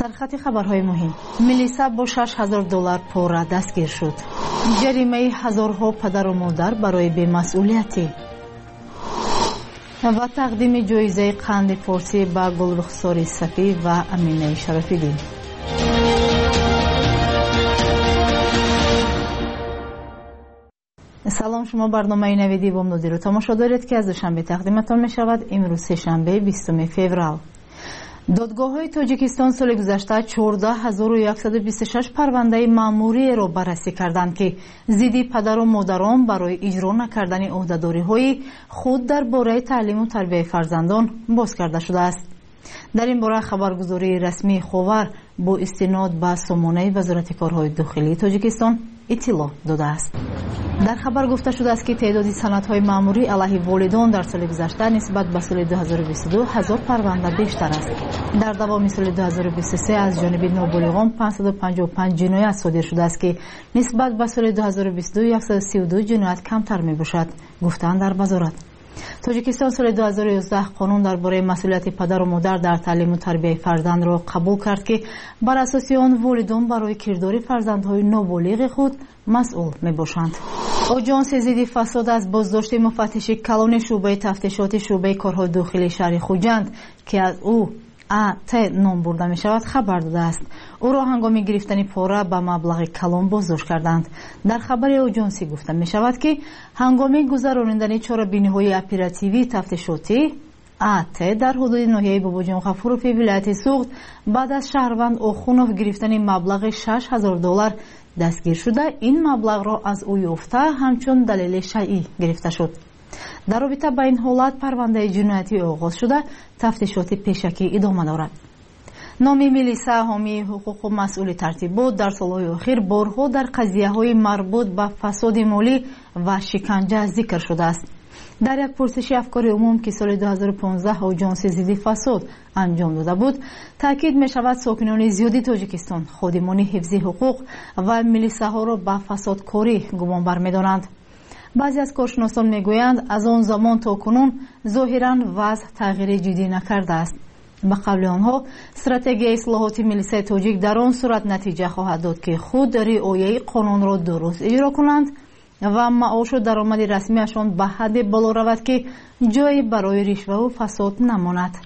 در خط خبرهای مهم، ملیسا با $6,000 پورا دستگیر شد. جریمه هزارها پدر و مادر برای بی‌مسئولیتی و تقدیم جایزه قند فارسی به گلرخسار صفی و امینه شرفیدی. سلام، شما برنامه نویدی بامدادی رو تماشا دارید که از دوشنبه تقدیمتان می شود. امروز سه‌شنبه 20 فوریه. دادگاه‌های تاجیکستان سال گذشته 14126 پرونده مأموری را بررسی کردند که ضد پدر و مادران برای اجرا نکردن عهده‌داری‌های خود درباره تعلیم و تربیت فرزندان باز کرده شده است. در این باره خبرگزاری رسمی خاور با استناد به سامانه وزارت کارهای داخلی تاجیکستان اطلاع داده است. در خبر گفته شده است که تعداد سندهای مأموری علیه والدان در سال گذشته نسبت به سال 2022 1000 پرونده بیشتر است. در دوام سال 2023 از جانب نابالغان 555 جنایت صادر شده است که نسبت به سال 2022 132 جنایت کمتر می باشد، گفتند در وزارت. تاجیکستان سال 2011 قانون درباره مسئولیت پدر و مادر در تعلیم و تربیت فرزند را قبول کرد که بر اساس آن والدان برای کردار فرزندهای نابالغ خود مسئول میباشند. آژانس ضد فساد از بازداشت مفتش کلان شعبه تفتیشات شعبه کارهای داخلی شهر خوجند که از او ات نام برده می شود خبر داده است. او را هنگام گرفتن پاره به مبلغ کلان بازداشت کردند. در خبر آژانسی گفته می شود که هنگام گذراندن چاره‌بینی‌های اپراتیوی تفتیشاتی ات در حدود ناحیه باباجان غفورов ولایت سوغد بعد از شهروند آخونوف گرفتن مبلغ $6,000 دستگیر شده، این مبلغ را از او یافته همچون دلیل شیعی گرفته شد. در رابطه با این حالت پرونده جنایتی آغاز شده، تفتیشات پیشکی ادامه دارد. نام ملیسا حامی حقوق و مسئول ترتیبات در سالهای اخیر بارها در قضیه‌های مربوط به فساد مالی و شکنجه ذکر شده است. در یک پرسش افکار عموم که سال 2015 آژانس ضد فساد انجام داده بود، تاکید می شود ساکنان زیادی تاجیکستان خادمان حفظ حقوق و ملیساها را به فسادکاری گمان برمی‌دارند. بعضی از کارشناسان میگویند از آن زمان تا کنون ظاهراً وضع تغییر جدی نکرده است. به قول آنها استراتژی اصلاحات ملیسای تاجیک در آن صورت نتیجه خواهد داد که خود رعایت قانون را درست اجرا کنند و معاش و درآمد رسمیشان به حد بالا رود که جایی برای رشوه و فساد نماند.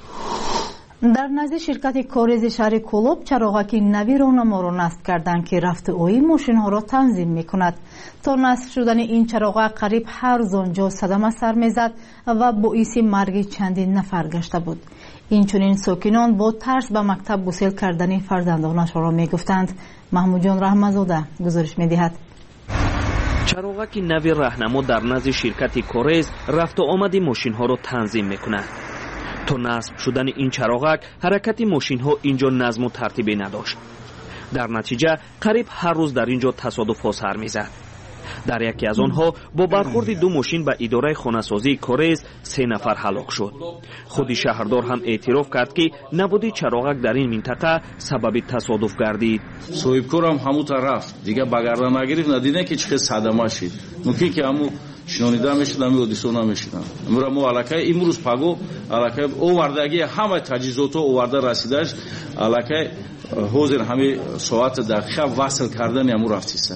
در نزد شرکت کاریز شهر کولوب چراغک نوی راهنما را نصب کردند که رفت آیی ماشین‌ها را تنظیم می‌کند. تا نصب شدن این چراغک قریب هر روز آنجا صدمه سر می‌زد و باعث مرگ چندین نفر گشته بود. اینچنین ساکنان با ترس به مکتب گسیل کردن فرزندانشان را می‌گفتند. محمود جان رحمت‌زاده گزارش می‌دهد. چراغک نوی راهنما در نزد شرکت کاریز رفت و آمد ماشین‌ها را تنظیم می‌کند. تا نصب شدن این چراغک حرکت ماشین ها اینجا نظم و ترتیبی نداشت. در نتیجه قریب هر روز در اینجا تصادف سر میزد. در یکی از آنها با برخورد دو ماشین به اداره خانه‌سازی کاریز 3 نفر هلاک شد. خود شهردار هم اعتراف کرد که نبود چراغک در این منطقه سبب تصادف گردید. صاحبکار هم همون طرف دیگه بگردن نگرفت، ندیدن که چه صدمه شد. ممکن که همون شنونیده میشد، همون اودیسون نمیشدن. امروز ما علاقه امروز پاگو علاقه اووردگی همه تجهیزات اوورده رسیدش علاقه حاضر همه ساعت دقیقه وصل کردن امروز رفتیسه.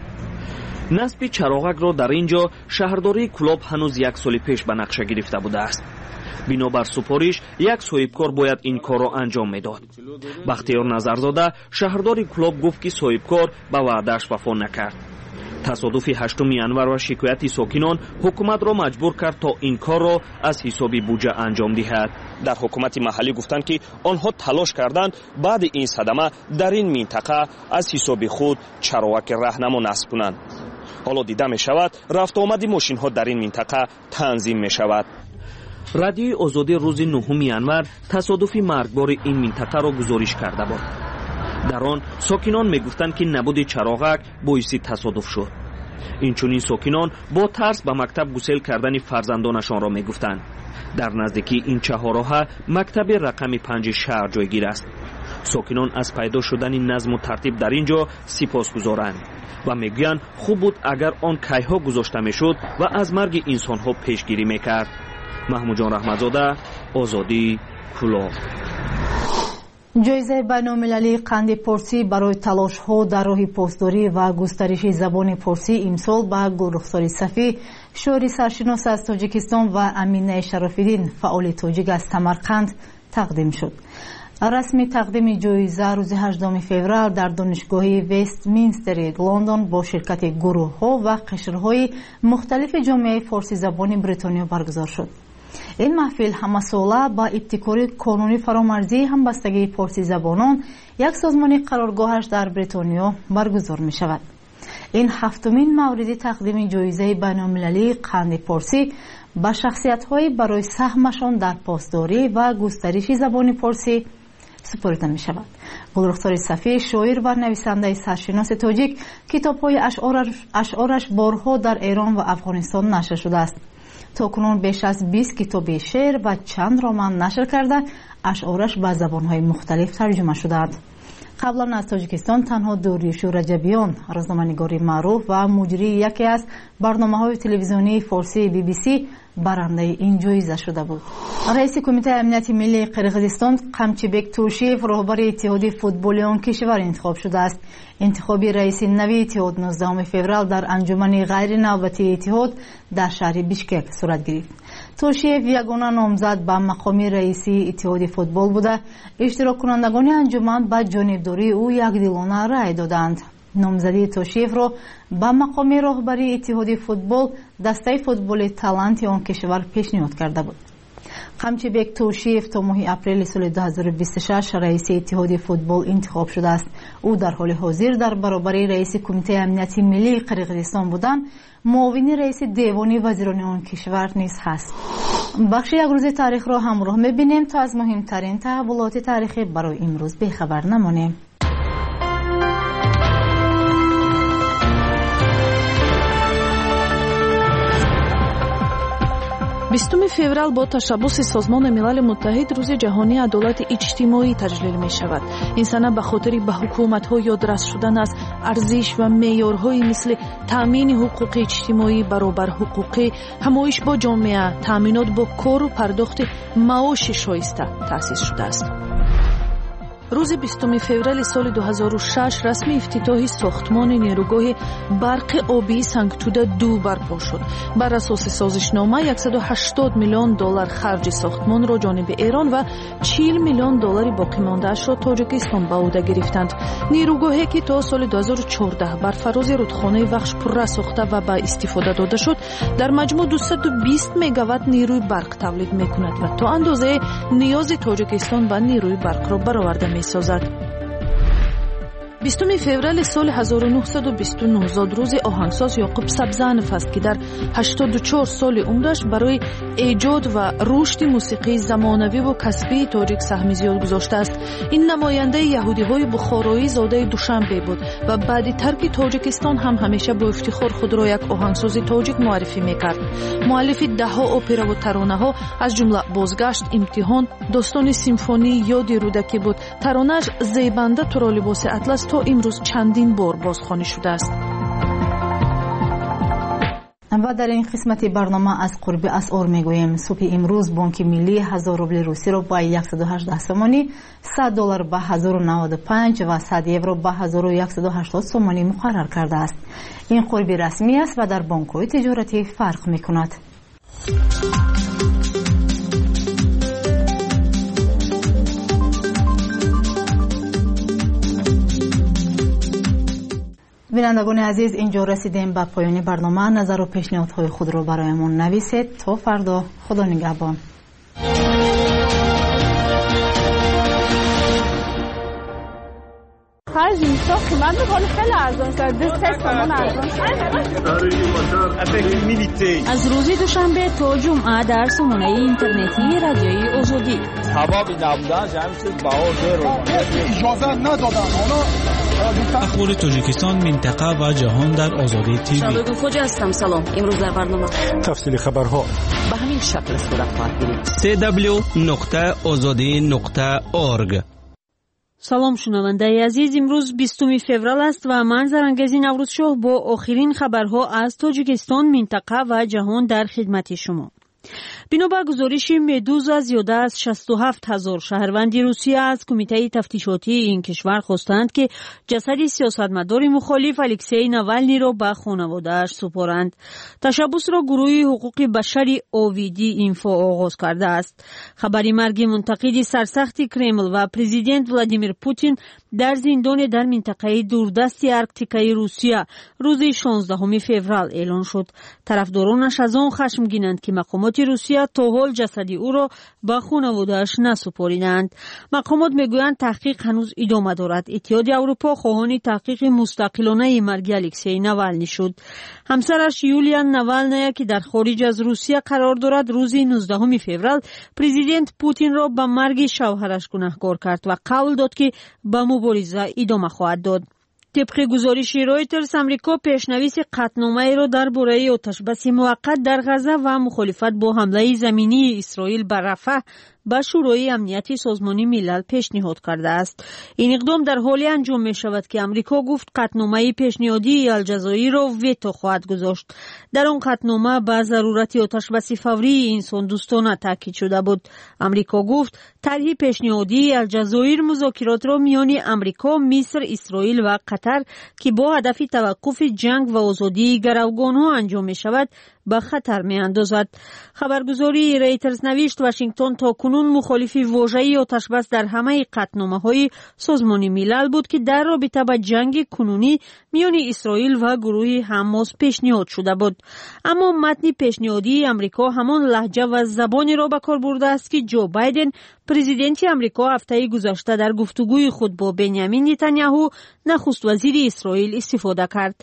نصب چراغک را در اینجا شهرداری کلوب هنوز 1 سال پیش به نقشه گرفته بوده است. بنابر سپارش یک صاحبکار باید این کار را انجام میداد. بختیار نظرزاده شهرداری کلوب گفت که صاحبکار به وعده‌اش وفا نکرد. تصادف 8 ینور و شکایت ساکنان حکومت را مجبور کرد تا این کار را از حساب بودجه انجام دهد. در حکومت محلی گفتند که آنها تلاش کردند بعد این صدمه در این منطقه از حساب خود چراغک راهنما نصب کنند. حالا دیده می شود رفت آمد ماشین ها در این منطقه تنظیم می شود. رادیوی آزادی روز 9 ینور تصادف مرگبار این منطقه را گزارش کرده بود. در آن ساکنان می گفتند که نبود چراغک باعث تصادف شد. اینچنین ساکنان با ترس به مکتب گسیل کردن فرزندانشان را می گفتند. در نزدیکی این چهارراه مکتب رقم 5 شهر جایگیر است. ساکنان از پیدا شدن نظم و ترتیب در اینجا سپاسگزارند و میگویند خوب بود اگر آن کیها گذاشته میشد و از مرگ انسانها پیشگیری میکرد. محمود جان رحمت‌زاده، آزادی، کلوب. جایزه بین‌المللی قند پارسی برای تلاش‌ها در راه پاسداری و گسترش زبان پارسی امسال به گلرخسار صفی، شاعر سرشناس از تاجیکستان و امینه شراف‌الدین فعال تاجیک از سمرقند تقدیم شد. رسمی تقدیم جایزه روز 18 فوریه در دانشگاه وستمینستر لندن با شرکت گروه‌ها و قشرهای مختلف جامعه فارسی زبان بریتانیا برگزار شد. این محفل همساله با ابتکار کانونی فرامرزی همبستگی فارسی زبانان یک سازمان قرارگاهش در بریتانیا برگزار می شود. این هفتمین مورد تقدیم جایزه بین‌المللی قند پارسی با شخصیت‌های برای سهمشان در پاسداری و گسترش زبان پارسی سپرده می شود. گلرخسار صفی، شاعر و نویسنده سرشناس تاجیک، کتاب‌های اشعارش بارها در ایران و افغانستان نشر شده است. تاکنون بیش از 20 کتاب شعر و چند رمان نشر کرده، اشعارش به زبان‌های مختلف ترجمه شده‌اند. قبلا از تاجیکستان تنها داریوش رجبیان، روزنامه‌نگار معروف و مجری یکی از برنامه‌های تلویزیونی فارسی BBC، برنده این جایزه شده بود. رئیس کمیته امنیت ملی قرقیزستان قمچیبک تورشیف رهبر اتحاد فوتبال آن کشور انتخاب شده است. انتخاب رئیس نوی اتحاد 19 فوریه در انجمن غیر نوبتی اتحاد در شهر بیشکک صورت گرفت. تورشیف یگانه نامزد به مقام رئیس اتحاد فوتبال بوده. اشتراک کنندگان انجمن با جانبداری او یکدلانه رأی دادند. نامزدی تورشیف را به مقام رهبری اتحاد فوتبال دسته فوتبال تالنت آن کشور پیشنهاد کرده بود. قمچیبک تورشیف تا ماه اپریل سال 2026 رئیس اتحاد فوتبال انتخاب شده است. او در حال حاضر در برابر رئیس کمیته امنیت ملی قرقیزستان بودن، معاون رئیس دیوان وزیران آن کشور نیز هست. بخش یک روز تاریخ را همراه می‌بینیم تا از مهمترین تحولات تاریخی برای امروز بخبر نمانیم. 20 феврал бо ташаббуси Созмони Милали Муттаҳид рӯзи ҷаҳонии адолати иҷтимоӣ таҷлил мешавад. Ин сана ба хотири ба ҳукуматҳо ёдрас шудан аз арзиш ва меъёрҳои мисли таъмини ҳуқуқи иҷтимоӣ, баробарҳуқуқӣ, ҳамоиш бо ҷомеа, таъминот бо кору пардохти маоши шоиста таъсис шудааст. рӯзи 20 феврали соли 2006 расми ифтитоҳи сохтмони нерӯгоҳи барқи обии Сангтуда 2 барпо шуд. бар асоси созишнома $180 миллион харҷи сохтмонро ҷониби Эрон ва $40 миллион боқимондаашро Тоҷикистон ба ӯҳда гирифтанд. нерӯгоҳе ки то соли 2014 бар фарози рудхонаи Вахш пурра сохта ва ба истифода дода шуд, дар маҷмӯъ 220 мегаватт нерӯи барқ тавлид мекунад ва то андозае ниёзи Тоҷикистон ба нерӯи барқро бароварда می‌سازد. 20 феврали соли 1929 зод рӯзи оҳангсоз Ёқуб Сабзанов аст ки дар 84 соли умраш барои эҷод ва рушди мусиқии замонавиву касбии тоҷик саҳми зиёд гузоштааст. ин намояндаи яҳудиҳои бухороӣ зодаи Душанбе буд ва баъди тарки Тоҷикистон ҳам ҳамеша бо ифтихор худро як оҳангсози тоҷик муаррифӣ мекард. муаллифи даҳҳо операву таронаҳо, аз ҷумла Бозгашт, Имтиҳон, достони симфонии ёди рӯдакӣ буд. таронааш Зебанда туро либоси атлас то имрӯз чандин бор бозхонӣ шудааст. و در این قسمت برنامه از قرب اسعار میگوییم. صبح امروز بانک ملی 1000 روبل روسی را با 118 سومانی، $100 با 1095 و 100 یورو با 1180 سومانی مقرر کرده است. این قرب رسمی است و در بانک‌های تجارتی فرق میکند. بینندگان عزیز، اینجا رسیدیم به پایان برنامه. نظر و پیشنهادهای خود را برایمان نویسید. تا فردا، خدا نگهبان. خرج میشه قیمت میکنه خیلی ارزان شد. 2-3 تومن ارزان شد. از روز دوشنبه تا جمعه در سامانه اینترنتی رادیوی آزادی. سبب نبودن جمع شد باور اجازه ندادن. اخبار تاجیکستان، منطقه و جهان در آزادی تیوی. شبکه خوج هستم. سلام. امروز در برنامه تفصیل خبرها به همین شکل صورت خواهد گرفت. www.azadi.org. سلام شنونده عزیز، امروز 20 فوریه است و من زرنگزی نوروزشاه با آخرین خبرها از تاجیکستان، منطقه و جهان در خدمت شما. بنابر گزارش مدوزا زیاده از 67,000 شهروندی روسیه از کمیته تفتیشاتی این کشور خواستند که جسد سیاستمدار مخالف الکسی ناوالنی را به خانواده‌اش سپارند. تشبث را گروه حقوق بشری اوویدی اینفو آغاز کرده است. خبری مرگ منتقد سرسخت کرمل و پرزیدنت ولادیمیر پوتین در زندان در منطقه دوردست ارکتیکای روسیه روز 16 فوریه اعلان شد. طرفدارانش از آن خشمگینند که مقامات روسیه تا حال جسد او را به خانواده‌اش نسپاریدند. مقامات میگویند تحقیق هنوز ادامه دارد. اتحاد اروپا خواهان تحقیق مستقلانه مرگ الکسی ناوالنی شد. همسرش یولیا ناوالنایا که در خارج از روسیه قرار دارد روز 19 فوریه پرزیدنت پوتین را به مرگ شوهرش گناهکار کرد و قول داد که به مبارزه ادامه خواهد داد. طبق گزارش رویترز امریکا پیشنویس قطعنامه را درباره آتشبس موقت در غزه و مخالفت با حمله زمینی اسرائیل بر رفح به شورای امنیت سازمان ملل پیشنهاد کرده است. این اقدام در حالی انجام می شود که امریکا گفت قطعنامه پیشنهادی الجزایر را ویتو خواهد گذاشت. در آن قطعنامه به ضرورت آتشبس فوری انسان دوستانه تاکید شده بود. امریکا گفت طرح پیشنهادی الجزایر مذاکرات را میان امریکا، مصر، اسرائیل و قطر که با هدف توقف جنگ و آزادی گروگانها انجام می شود به خطر می اندازد. خبرگزاری رویترز نوشت واشنگتن تا کنون مخالف واژه آتشبس در همه قطعنامه‌های سازمان ملل بود که در رابطه با جنگ کنونی میان اسرائیل و گروه حماس پیشنهاد شده بود. اما متن پیشنهادی امریکا همان لهجه و زبانی را به کار برده است که جو بایدن پرزیدنت امریکا هفته گذشته در گفتگوی خود با بنیامین نتانیاهو نخست وزیر اسرائیل استفاده کرد.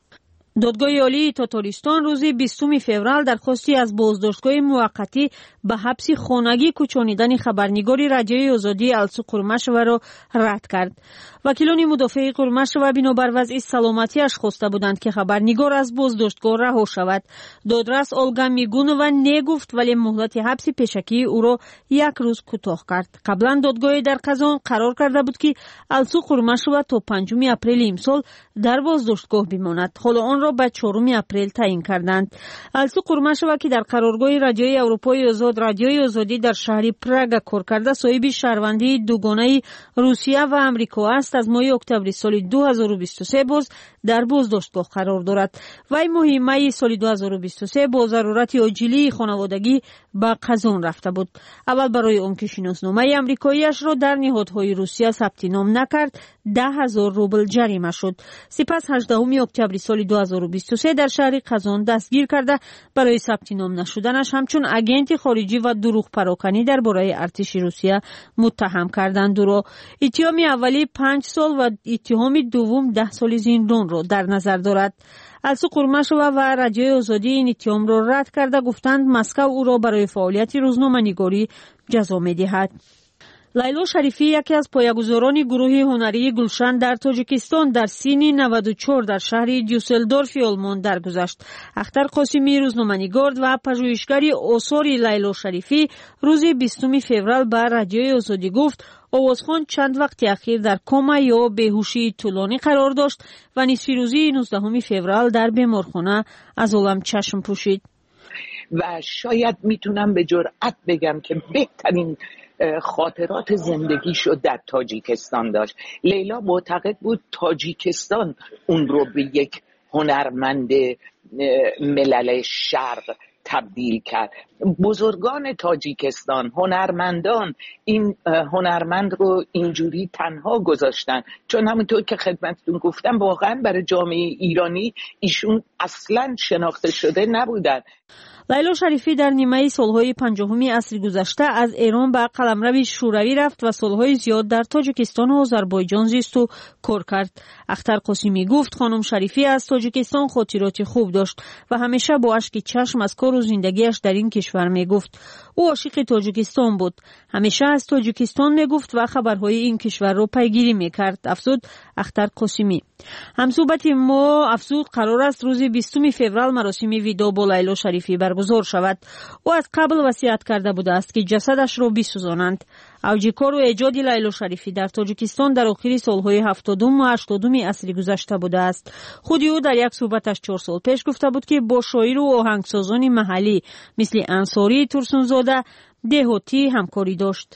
دادگاه عالی تاتارستان روز 20 فوریه درخواستی از بازداشتگاه موقتی به حبس خانگی کوچانیدن خبرنگار رادیوی آزادی السو قرمشوه را رد کرد. وکیلان مدافع قرمشوه بنابر وضع سلامتیش خواسته بودند که خبرنگار از بازداشتگاه رها شود. دادرس اولگا میگونووا نگفت ولی مهلت حبس پیشکی او را 1 روز کوتاه کرد. قبلا دادگاه در قزان قرار کرده بود که السو قرمشوه تا 5 اپریل امسال در بازداشتگاه بماند. حالا آن را به 4 اپریل تعیین کردند. السو قرمشوه که در قرارگاه رادیوی اروپای آزاد رادیوی آزادی در شهر پراگ کار کرده صاحب شهروندی دوگانه روسیه و امریکا است. از ماه اکتبر سال 2023 باز در بازداشتگاه قرار دارد. وی ماه سال 2023 با ضرورت عاجلی خانوادگی به قزان رفته بود. اول برای آن که شناسنامه امریکاییش را در نهادهای روسیه ثبت نام نکرد 10,000 روبل جریمه شد. سپس 18 اکتبر سال 2023 در شهر قزان دستگیر کرده برای ثبت نام نشدنش همچون اگنت خارجی و دروغ پراکنی درباره ارتش روسیه متهم کردند. او را اتهام اولی 5 سال و اتهام دوم 10 سال زندان را در نظر دارد. السو قرمشوه و رادیوی آزادی این اتهام را رد کرده گفتند مسکو او را برای فعالیت روزنامه‌نگاری جزا می‌دهد. لیلا شریفی یکی از پایه‌گذاران گروه هنری گلشن در تاجیکستان در سین 94 در شهر دیوسلدورف آلمان درگذشت. اختر قاسمی روزنامه‌نگار و پژوهشگر آثار لیلا شریفی روز 20 فوریه به رادیوی آزادی گفت آوازخوان چند وقت اخیر در کما یا بیهوشی طولانی قرار داشت و نصف روزی 19 فوریه در بیمارخانه از عالم چشم پوشید. و شاید میتونم به جرئت بگم که بهترین خاطرات زندگیشو در تاجیکستان داشت. لیلا معتقد بود تاجیکستان اون رو به یک هنرمند ملل شرق تبدیل کرد. بزرگان تاجیکستان، هنرمندان این هنرمند رو اینجوری تنها گذاشتن، چون همونطور که خدمتتون گفتم واقعا برای جامعه ایرانی ایشون اصلا شناخته شده نبودن. لیلا شریفی در نیمه سالهای 50 عصر گذشته از ایران به قلمرو شوروی رفت و سالهای زیاد در تاجیکستان و آذربایجان زیست و کار کرد. اختر قاسمی گفت خانم شریفی از تاجیکستان خاطرات خوب داشت و همیشه با اشک چشم از کار و زندگیش در این کشور میگفت. او عاشق تاجیکستان بود. همیشه از تاجیکستان میگفت و خبرهای این کشور را پیگیری میکرد. افزود اختر قاسمی. همصحبت ما افزود قرار است روز 20 فوریه مراسم وداع با لیلا شریفی برگزار شود. او از قبل وصیت کرده بوده است که جسدش را بسوزانند. اوج کار و ایجاد لیلا شریفی در تاجیکستان در آخر سالهای 70 و 80 عصر گذشته بوده است. خود او در یک صحبتش 4 سال پیش گفته بود که با شاعر و آهنگسازان محلی مثل انصاری ترسونزاده دهاتی همکاری داشت.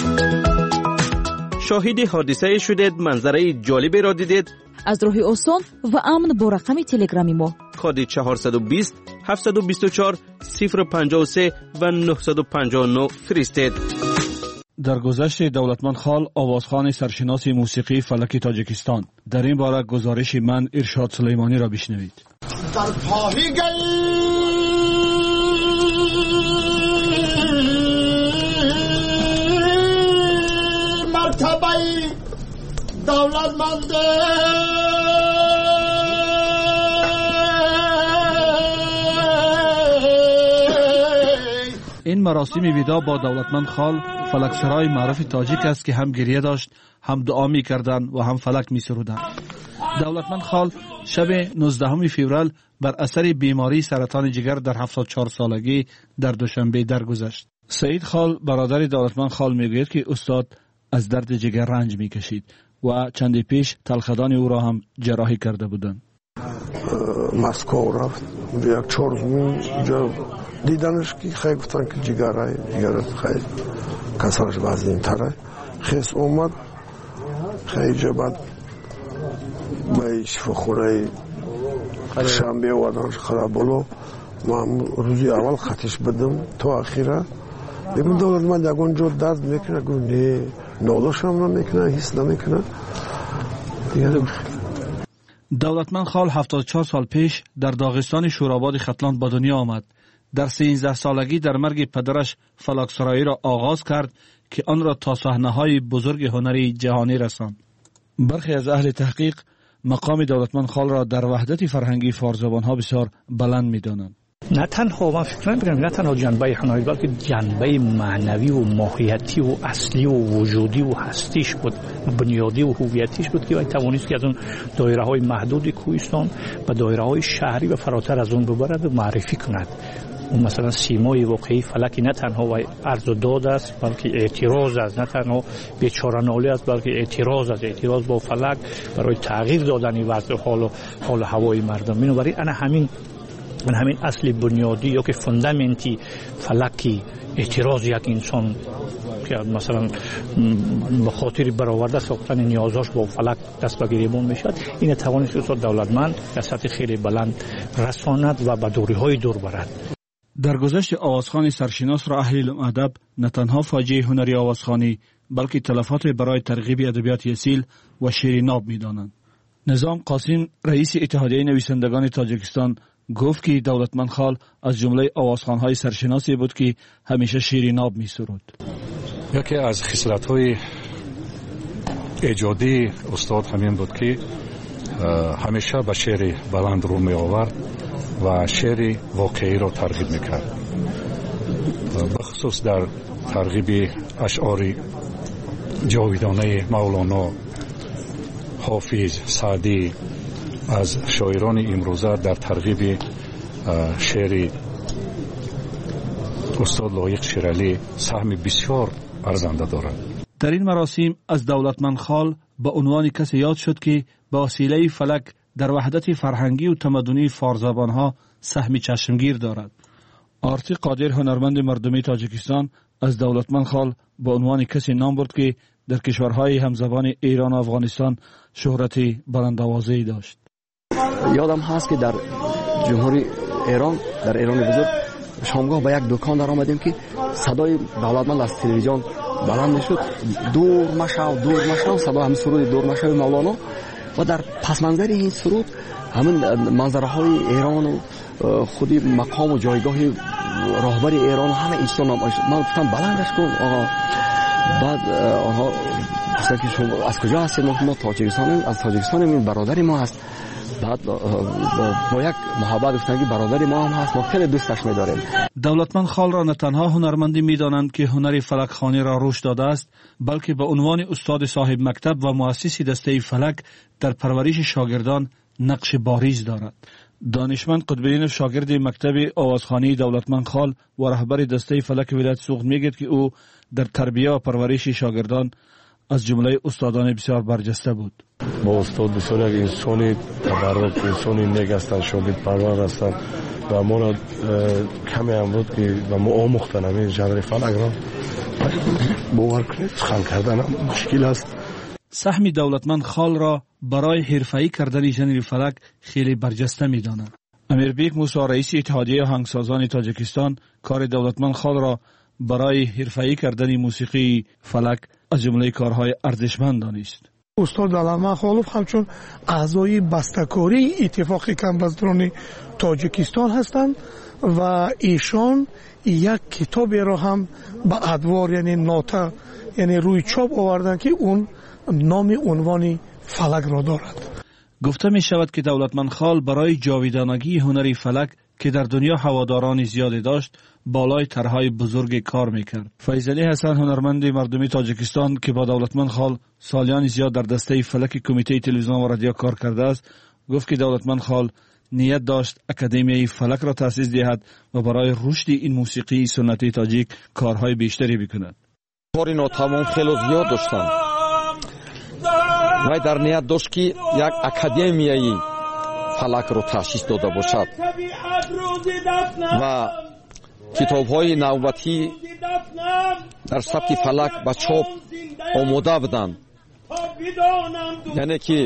شاهد حادثه شدید، منظره جالبی را دیدید؟ از راه آسان و امن با رقم تلگرامی ما کد 420 724 053 و 959 فرستید. در گذشت دولتمند خال آوازخوان سرشناس موسیقی فلک تاجیکستان، در این باره گزارش من ارشاد سلیمانی را بشنوید. در پاهی گئی مرتبه دولتمند این مراسم ودا با دولتمند خال فلکسرای معروف تاجیک است که هم گریه داشت، هم دعا می کردن و هم فلک می سرودن. دولتمند خال شب 19 فوریه بر اثر بیماری سرطان جگر در 74 سالگی در دوشنبه درگذشت. سعید خال برادر دولتمند خال میگوید که استاد از درد جگر رنج میکشید و چندی پیش تلخدان او را هم جراحی کرده بودند. مسکو رفت یک 4 روز اونجا دیدنش که خیلی گفتن که جگرت خیلی کسرش وزنین تره. خیس اومد خیلی جبت به شفاخونه شنبه وادانش خراب بلو. من روزی اول خطش بدم تو اخیره بگم دولت من یکون جو درد میکنه، گفت نه نالوش هم نمیکنه، حس نمیکنه. دولتمند خال 74 سال پیش در داغستان شوراباد ختلان به دنیا آمد. در 13 سالگی در مرگ پدرش فلاکسرایی را آغاز کرد که آن را تا صحنه‌های بزرگ هنری جهانی رساند. برخی از اهل تحقیق مقام دولتمند خال را در وحدت فرهنگی فارزبان‌ها بسیار بلند می‌دانند. نه تنها من فکر می‌کنم نه تنها جنبه هنری بلکه جنبه معنوی و ماهیتی و اصلی و وجودی و هستیش بود، بنیادی و هویتیش بود که توانست که از اون دایره‌های محدود کوهستان و دایره‌های شهری و فراتر از اون ببرد و معرفی کند. اون مثلا سیمای واقعی فلکی نه تنها عرض و داد است بلکه اعتراض است، نه تنها بیچاره ناله است بلکه اعتراض است، اعتراض با فلک برای تغییر دادن وضع حال هوای مردم. بنابراین انا همین اصل بنیادی یا که فوندامنتی فلکی اعتراض یک انسان که مثلا به خاطر برآورده ساختن نیازاش با فلک دست به گریبان میشد، این توانست استاد دولتمند در سطح خیلی بلند رساند و به دوری‌های دور برد. در گذشت آوازخوان سرشناس را اهل ادب نه تنها فاجعه هنری آوازخوانی بلکه تلفات برای ترغیب ادبیات اصیل و شعر ناب می‌دانند. نظام قاسم رئیس اتحادیه نویسندگان تاجیکستان گفت که دولتمند خال از جمله آوازخوان‌های سرشناسی بود که همیشه شعر ناب می‌سرود. یکی از خصلت‌های ایجادی استاد همین بود که همیشه به شعر بلند رو می‌آورد و شعر واقعی را ترغیب می‌کرد. بخصوص در ترغیب اشعار جاویدانه مولانا، حافظ، سعدی از شاعران امروزه در ترغیب شعر استاد لایق شیرعلی سهم بسیار ارزنده دارد. در این مراسم از دولتمند خال به عنوان کسی یاد شد که به وسیله فلک در وحدت فرهنگی و تمدنی فارزبانها سهم چشمگیر دارد. آرتی قادر هنرمند مردمی تاجیکستان از دولتمند خال به عنوان کسی نام برد که در کشورهای همزبان ایران و افغانستان شهرت بلندآوازی داشت. یادم هست که در جمهوری ایران، در ایران بزرگ، شامگاه به یک دکان در آمدیم که صدای دولتمند از تلویزیون بلند میشد، دور مشو صدا هم سرود دور مشو مولانا و در پس منظر این سرود همین منظره های ایران و خودی مقام و جایگاه راهبر ایران و همه ایستان من گفتم بلندش کن آقا. بعد آقا گفتن که شما از کجا هستید؟ ما تاجیکستانیم، از تاجیکستانیم، برادری ما هست. بعد با یک محبت گفتن که برادری ما هم هست، ما خیلی دوستش می‌داریم. دولتمند خال را نه تنها هنرمندی می‌دانند که هنر فلکخوانی را رشد داده است، بلکه به عنوان استاد صاحب مکتب و مؤسس دسته فلک در پرورش شاگردان نقش بارز دارد. دانشمند قطب‌الدینов شاگرد مکتب آوازخوانی دولتمند خال و رهبر دسته فلک ولایت سوخت میگوید که او در تربیه و پرورش شاگردان از جمله استادان بسیار برجسته بود. با استاد بسیار یک انسانی تبرک، انسانی نیک هستند، شاگرد پرور هستند و ما را کمی هم بود که و ما آموختن همین ژانر فلک را. باور کنید سخن کردن مشکل است. سهم دولتمند خال را برای حرفه‌ای کردن ژانر فلک خیلی برجسته می‌دانند. امیربیک موسی رئیس اتحادیه آهنگسازان تاجیکستان کار دولتمند خال را برای حرفه‌ای کردن موسیقی فلک از جمله کارهای ارزشمند دانست. استاد دولتمند خالوف همچون اعضای بسته‌کاری اتفاق کمبزدران تاجیکستان هستند و ایشان یک کتابی را هم به ادوار یعنی نوتا یعنی روی چاپ آوردن که اون نام عنوان فلک را دارد. گفته می شود که دولتمند خال برای جاویدانگی هنری فلک که در دنیا هواداران زیادی داشت بالای طرحهای بزرگ کار میکرد. فیضعلی حسن هنرمند مردمی تاجیکستان که با دولتمند خال سالیان زیاد در دسته فلک کمیته تلویزیون و رادیو کار کرده است گفت که دولتمند خال نیت داشت اکادمیای فلک را تأسیس دهد و برای رشد این موسیقی سنتی تاجیک کارهای بیشتری بکند. کاری ناتمام خیلی زیاد داشتند. وای در نیت داشت که یک اکادمیای فلک را تأسیس داده باشد و کتاب‌های نوبتی در سبک فلک به چاپ آماده بودند. یعنی که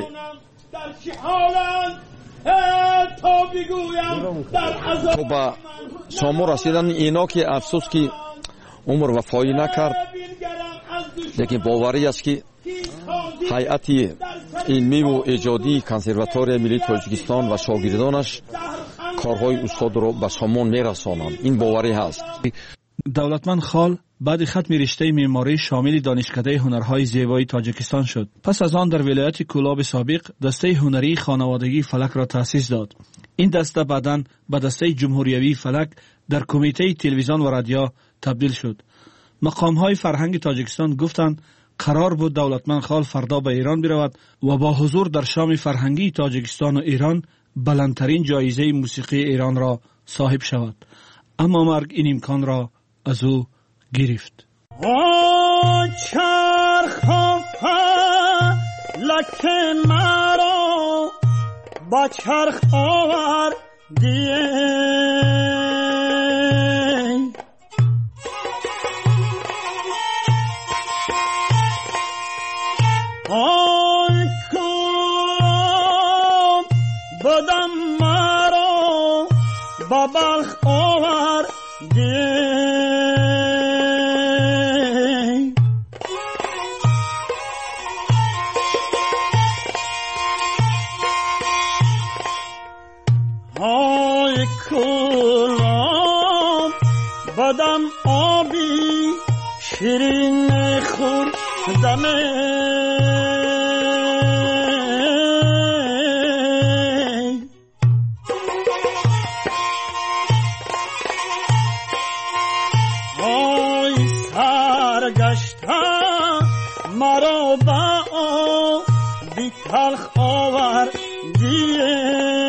تو به شما رسیدن اینا که افسوس که عمر وفایی نکرد، لیکن باوری است که هیئت علمی و ایجادی کنسرواتوری ملی تاجیکستان و شاگردانش کارهای استاد را به سامان میرسانند. این باوری هست. دولتمند خال بعد ختم رشته معماری شامل دانشکده هنرهای زیبایی تاجیکستان شد. پس از آن در ولایت کولاب سابق دسته هنری خانوادگی فلک را تأسیس داد. این دسته بعداً به دسته جمهوریوی فلک در کمیته تلویزیون و رادیو تبدیل شد. مقامهای فرهنگ تاجیکستان گفتند قرار بود دولتمند خال فردا به ایران برود و با حضور در شام فرهنگی تاجیکستان و ایران بلندترین جایزه موسیقی ایران را صاحب شود، اما مرگ این امکان را از او گرفت. چرخ فلک مرا با چرخ آوردی بدم مرا با بلخ آوردی های کلام بدم آبی شیرین خوردمه مرا با بی تلخ آوردیه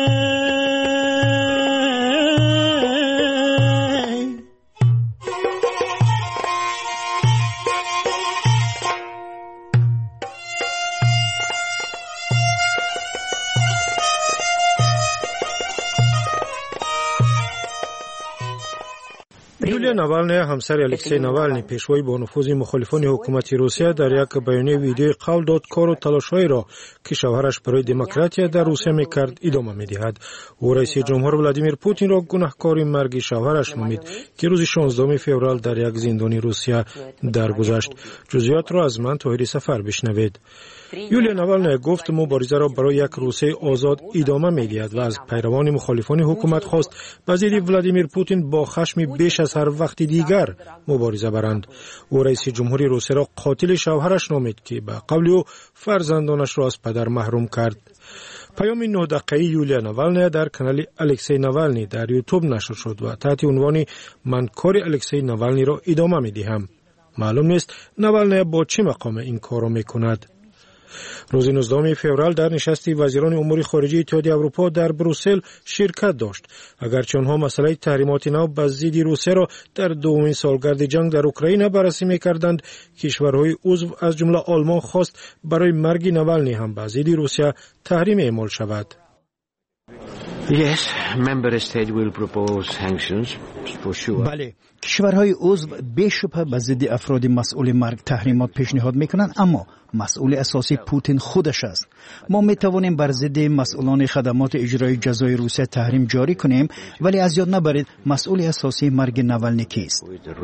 یولیا ناوالنی همسر الکسی ناوالنی پیشوای با نفوذ مخالفان حکومت روسیه در یک بیانیه ویدیویی قول داد کار و تلاش‌هایی را که شوهرش برای دموکراسی در روسیه می‌کرد ادامه می‌دهد. او رئیس جمهور ولادیمیر پوتین را گناهکار مرگ شوهرش نامید که روز 16 فوریه در یک زندان روسیه درگذشت. جزئیات را از من طاهری سفر بشنوید. یولیا ناوالنی گفت مبارزه را برای یک روسیه آزاد ادامه می‌دهد و از پیروان مخالفان حکومت خواست با ضد ولادیمیر پوتین با خشم بیش از هر وقت دیگر مبارزه برند. او رئیس جمهوری روسیه را قاتل شوهرش نامید که به قول او فرزندانش را از پدر محروم کرد. پیام 9 دقیقه‌ای یولیا ناوالنی در کانال الکسی ناوالنی در یوتیوب نشر شد و تحت عنوان من کار الکسی ناوالنی را ادامه می‌دهم. معلوم نیست ناوالنی با چه مقام این کار را می‌کند. روز 19 فوریه در نشست وزیران امور خارجه اتحادیه اروپا در بروسل شرکت داشت. اگرچه آنها مسئله تحریمات نو بر ضد روسیه را در دومین سالگرد جنگ در اوکراین بررسی می‌کردند، کشورهای عضو از جمله آلمان خواست برای مرگ نوالنی هم بر ضد روسیه تحریم اعمال شود. Yes, member state will propose sanctions for sure. بله، کشورهای عضو بی‌شبهه به ضد افراد مسئول مرگ تحریمات پیشنهاد میکنند، اما مسئول اساسی پوتین خودش است. ما میتوانیم بر ضد مسئولان خدمات اجرایی جزای روسیه تحریم جاری کنیم، ولی از یاد نبرید مسئول اساسی مرگ نوالنی کیست.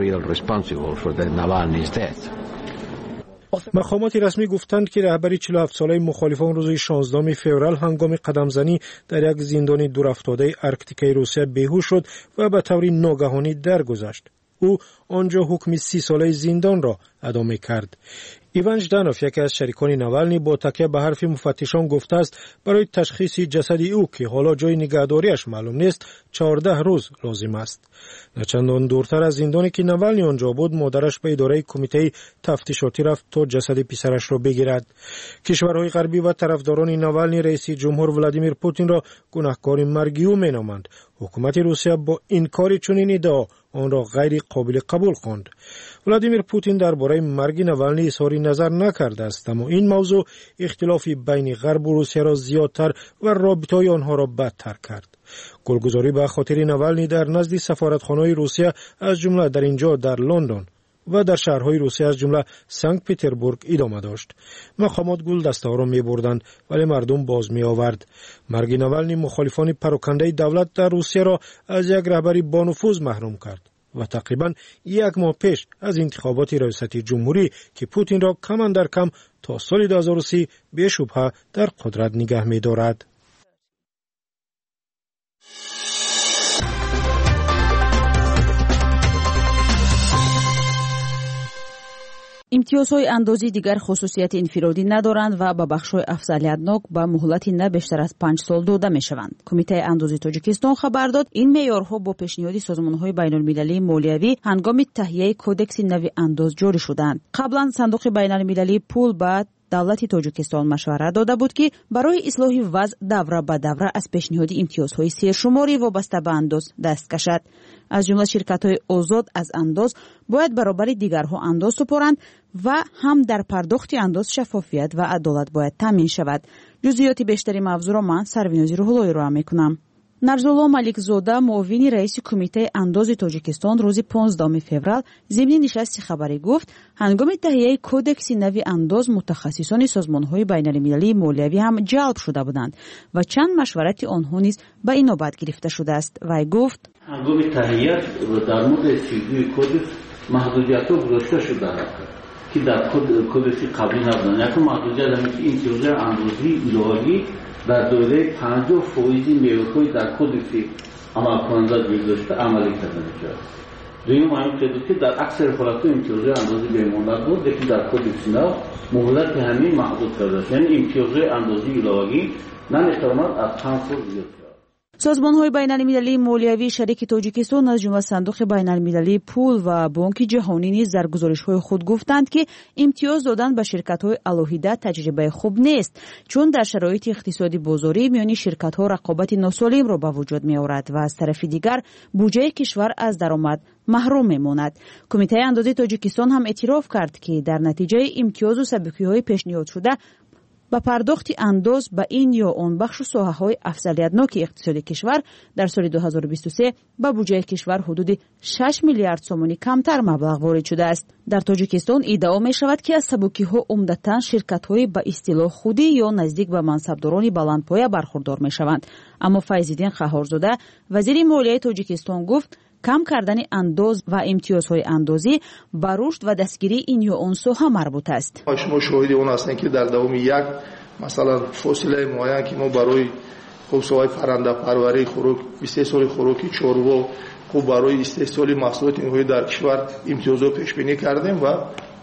مقامات رسمی گفتند که رهبری 47 ساله مخالفان روز 16 فوریه هنگام قدمزنی در یک زندان دورافتاده ارکتیکای روسیه بیهوش شد و به طور ناگهانی درگذشت. او آنجا حکم 30 ساله زندان را ادا کرد. ایوان ژدانوف، یکی از شریکان نوالنی، با تکیه به حرف مفتشان گفته است برای تشخیص جسد او که حالا جای نگهداریش معلوم نیست 14 روز لازم است. نچندان دورتر از زندانی که نوالنی آنجا بود، مادرش به اداره کمیته تفتیشاتی رفت تا جسد پسرش را بگیرد. کشورهای غربی و طرفداران نوالنی رئیس جمهور ولادیمیر پوتین را گناهکار مرگی مینامند. حکومت روسیه با انکار چنین ادعا آن را غیر قابل قبول خواند. ولادیمیر پوتین درباره مرگ نوالنی اظهار نظر نکرده است، اما این موضوع اختلافی بین غرب و روسیه را زیادتر و رابطه آنها را بدتر کرد. گلگزاری به خاطر نوالنی در نزد سفارتخانه‌های روسیه از جمله در اینجا در لندن و در شهرهای روسیه از جمله سنت پترزبورگ ادامه داشت. مقامات گل دسته ها را می بردند ولی مردم باز می آورد. مرگ نوالنی مخالفان پراکنده دولت در روسیه را از یک رهبری با نفوذ محروم کرد و تقریبا یک ماه پیش از انتخابات ریاست جمهوری که پوتین را کم در کم تا سال 2030 به شبهه در قدرت نگه می دارد. امتیازهای اندازی دیگر خصوصیت انفرادی ندارند و با بخش‌های افضلیت‌ناک با مهلت نه بیشتر از 5 سال داده می‌شوند. کمیته اندازی تاجیکستان خبر داد این معیارها با پیشنهاد سازمان‌های بین‌المللی مالیوی هنگام تهیه کدکس نوی انداز جاری شدند. قبلا صندوق بین‌المللی پول با دولت تاجیکستان مشورت داده بود که برای اصلاح وضع دوره به دوره از پیشنهاد امتیازهای سرشماری وابسته به انداز دست کشد. از جمله شرکت‌های آزاد از انداز باید برابر دیگرها انداز سپارند و هم در پرداخت انداز شفافیت و عدالت باید تامین شود. جزئیات بیشتری موضوع را من سروینازی روح‌اللهی را می‌کنم. نرزالله ملکزاده، معاون رئیس کمیته انداز تاجیکستان، روز 15 فوریه ضمن نشست خبری گفت هنگام تهیه کدکس نوی انداز متخصصان سازمان‌های بین‌المللی مالیوی هم جلب شده بودند و چند مشورت آنها نیز به این نوبت گرفته شده است. وی گفت هنگام تهیه در مورد سیدوی کدکس محدودیت‌ها گذاشته شده است که در کدکس قبلی نبودند. یک محدودیت امتیاز اندازی الهی در دوره 50% میوه‌های در کدکس عمل کننده گذاشته عملی کرده می‌شود. دویم مهم که در اکثر حالت‌ها امتیازهای اندازی بمانده بود، لیکن در کدکس نو مهلت همین محدود کرده است. یعنی امتیازهای اندازی الهی نمی‌تواند از 5 سال زیاد شود. سازمان‌های بین‌المللی مالیوی شریک تاجیکستان از جمله صندوق بین‌المللی پول و بانک جهانی نیز در گزارش‌های خود گفتند که امتیاز دادن به شرکت‌های الهیده تجربه خوب نیست، چون در شرایط اقتصادی بازاری میان شرکت‌ها رقابت ناسالم را به وجود می‌آورد و از طرف دیگر بودجه کشور از درآمد محروم می‌ماند. کمیته اندازی تاجیکستان هم اعتراف کرد که در نتیجه امتیاز و سبکی‌های پیشنهاد شده با پرداخت انداز به این یا آن بخش و ساحه‌های افضلیت‌ناک اقتصادی کشور در سال 2023 به بودجه کشور حدود 6 میلیارد سومانی کمتر مبلغ وارد شده است. در تاجیکستان ادعا می‌شود که از سبکی‌ها عمدتاً شرکت‌های به اصطلاح خودی یا نزدیک به منصبداران بلندپایه برخوردار می‌شوند. اما فیض‌الدین قهارزاده، وزیر مالیه تاجیکستان، گفت کم کردن انداز و امتیازهای اندازی به رشد و دستگیری این یا آن ساحه مربوط است. شما شاهد اون هستین که در دوام یک مثلا فاصله معین که ما برای ساحه پرنده پروری خوراک 23 سال خوراکی چاروا خوب برای استحصال محصولات نهایی در کشور امتیازات پیش بینی کردیم و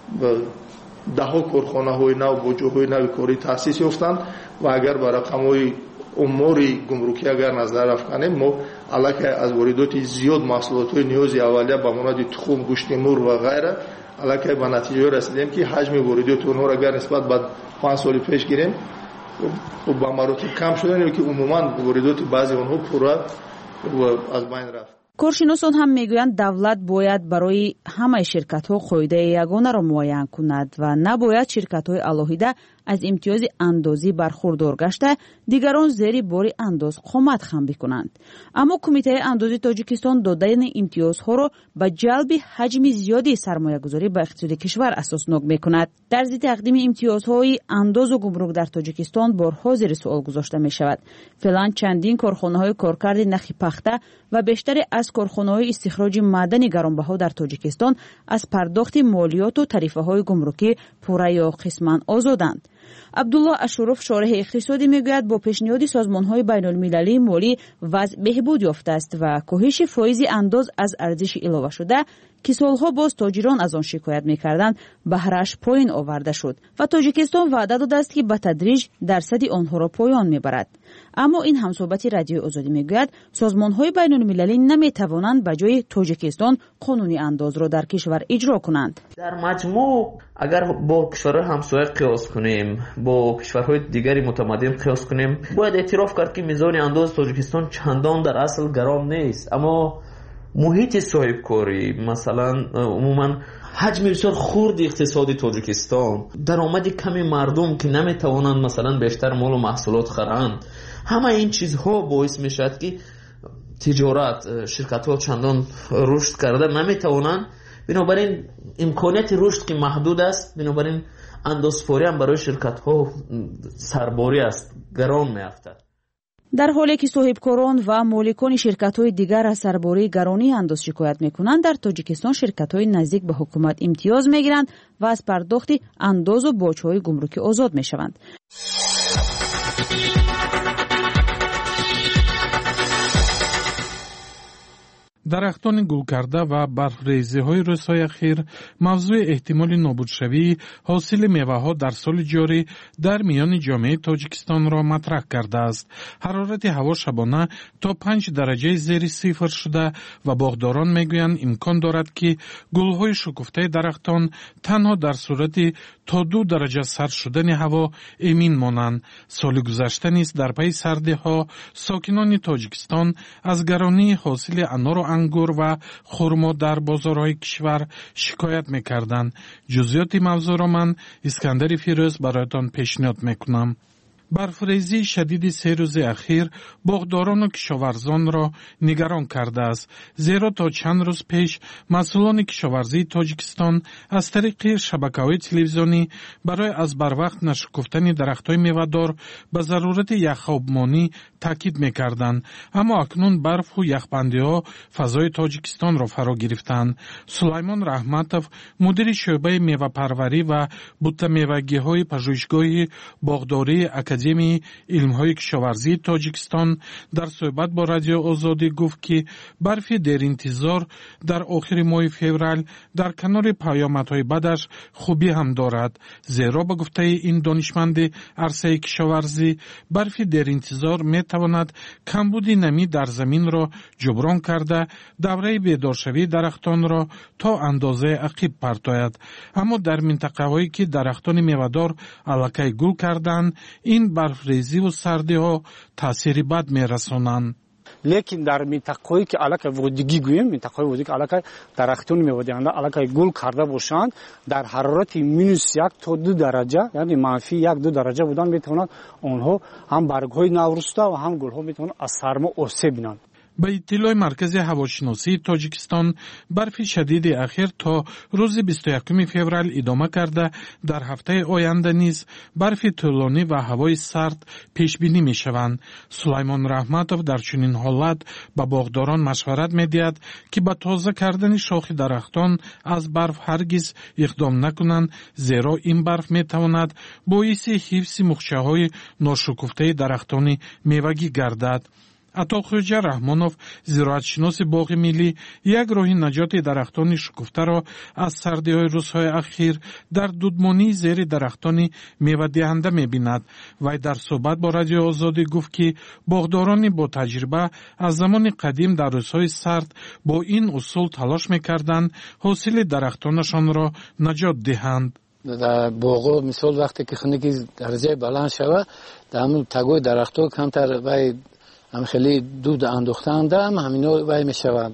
دهها کارخانه‌های نو با جاهای نو کاری تأسیس یافتند و اگر به رقم‌های اموری گمرکی اگر نظر افکنیم ما علاوه از واردات زیاد محصولات های نیازی اولیه به مانند تخم، گوشت مرغ و غیره аллакай ба натиҷаҳое расидем ки ҳаҷми вориди тӯрнҳоро агар нисбат ба 5 соли пеш гирем ба маротиб кам шудан ё ки умуман воридоти баъзи онҳо пурра аз байн рафт. коршиносон ҳам мегӯянд давлат бояд барои ҳамаи ширкатҳо қоидаи ягонаро муайян кунад ва набояд ширкатҳои алоҳида аз имтиёзи андозӣ бархурдор гашта дигарон зери бори андоз қомат хам бикунанд. аммо кумитаи андозии тоҷикистон додани имтиёзҳоро ба ҷалби ҳаҷми зиёди сармоягузорӣ ба иқтисоди кишвар асоснок мекунад. дар зидди тақдими имтиёзҳои андозу гумрук дар тоҷикистон борҳо зери суол гузошта мешавад. феълан чандин корхонаҳои коркарди нахи пахта ва бештаре аз корхонаҳои истихроҷи маъдани гаронбаҳо дар тоҷикистон аз пардохти молиёту тарифаҳои гумрукӣ пурра ё қисман озоданд. абдулло ашуров шорҳи иқтисодӣ мегӯяд бо пешниҳоди созмонҳои байнулмилалии молӣ вазъ беҳбуд ёфтааст ва коҳиши фоизи андоз аз арзиши иловашуда ки солҳо боз тоҷирон аз он шикоят мекарданд баҳрааш поин оварда шуд ва тоҷикистон ваъда додааст ки ба тадриҷ дарсади онҳоро поён мебарад. аммо ин ҳамсоҳбати радиои озодӣ мегӯяд созмонҳои байнулмилалӣ наметавонанд ба ҷои тоҷикистон қонуни андозро дар кишвар иҷро кунанд. дар маҷмӯъ агар бо кишварҳои ҳамсоя қиёс кунем, бо кишварҳои дигари мутамаддин қиёс кунем, бояд эътироф кард ки мизони андози тоҷикистон чандон дар асл гарон нест. аммо муҳити соҳибкорӣ, масалан умуман ҳаҷми бисёр хурди иқтисоди тоҷикистон, даромади ками мардум ки наметавонанд масалан бештар молу маҳсулот харанд, ҳама ин чизҳо боис мешавад ки тиҷорат, ширкатҳо чандон рушд карда наметавонанд. бинобар ин имконияти рушд ки маҳдуд аст, бинобар ин андозфорӣ ҳам барои ширкатҳо сарборӣ аст, гарон меафтад. дар ҳоле ки соҳибкорон ва моликони ширкатҳои дигар аз сарбории гаронии андоз шикоят мекунанд, дар тоҷикистон ширкатҳои наздик ба ҳукумат имтиёз мегиранд ва аз пардохти андозу боҷҳои гумрукӣ озод мешаванд. дарахтони гулкарда ва барфрезиҳои рӯзҳои ахир мавзӯи эҳтимоли нобудшавии ҳосили меваҳо дар соли ҷорӣ дар миёни ҷомеаи тоҷикистонро матраҳ кардааст. ҳарорати ҳаво шабона то 5 дараҷаи зери сифр шуда ва боғдорон мегӯянд имкон дорад ки гулҳои шукуфтаи дарахтон танҳо дар сурати то 2 дараҷа сард шудани ҳаво эмин монанд. соли гузашта низ дар пайи сардиҳо сокинони тоҷикистон аз гаронии ҳосили анору ангур ва хурмо дар бозорҳои кишвар шикоят мекарданд. ҷузъиёти мавзӯъро ман Искандари Фирӯз бароятон пешниҳод мекунам. барфрезии шадиди 3 рӯзи ахир боғдорону кишоварзонро нигарон кардааст, зеро то чанд рӯз пеш масъулони кишоварзии тоҷикистон аз тариқи шабакаҳои телевизионӣ барои аз барвақт нашукуфтани дарахтҳои мевадор ба зарурати яхобмонӣ таъкид мекарданд. аммо акнун барфу яхбандиҳо фазои тоҷикистонро фаро гирифтанд. Сулаймон Раҳматов, мудири шӯъбаи мевапарварӣ ва буттамевагиҳои пажӯҳишгоҳи боғдории академияи илмҳои кишоварзии тоҷикистон дар суҳбат бо радиои озодӣ гуфт ки барфи деринтизор дар охири моҳи феврал дар канори паёмадҳои бадаш хубӣ ҳам дорад. зеро ба гуфтаи ин донишманди арсаи кишоварзӣ барфи деринтизор метавонад камбуди намӣ дар заминро ҷуброн карда давраи бедоршавии дарахтонро то андозае ақиб партояд. аммо дар минтақаҳое ки дарахтони мевадор аллакай гул карданд, ин барфрезиву сардиҳо таъсири бад мерасонанд. лекин дар минтақаҳое ки аллакай водигӣ гӯем, минтақаҳои водигӣ ки аллакай дарахтони меводианда аллакай гул карда бошанд, дар ҳарорати -1 то 2 дараҷа, яъне -1-2 дараҷа будан метавонанд онҳо ҳам баргҳои наврӯста ва ҳам гулҳо метавонанд аз сармо осеб бинанд. ба иттилои маркази ҳавошиносии тоҷикистон, барфи шадиди ахир то рӯзи 21 феврал идома карда дар ҳафтаи оянда низ барфи тӯлонӣ ва ҳавои сард пешбинӣ мешаванд. Сулаймон Раҳматов дар чунин ҳолат ба боғдорон машварат медиҳад ки ба тоза кардани шохи дарахтон аз барф ҳаргиз иқдом накунанд, зеро ин барф метавонад боиси ҳифзи мухчаҳои ношукуфтаи дарахтони мевагӣ гардад. عطاخوجا رحمانوف زراعتشناس باغ ملی یک راه نجات درختان شکفته را از سردی‌های روزهای اخیر در دودمانی زیر درختان میوه دهنده می‌بیند. وی در صحبت با رادیو آزادی گفت که باغداران با تجربه از زمان قدیم در روزهای سرد با این اصول تلاش می‌کردند حاصل درختانشان را نجات دهند. در باغ مثال وقتی که خنکی درجه بلند شود در همون تگوی درخت‌ها کمتر و هم خیلی دود اندوختند همینا وای میشوند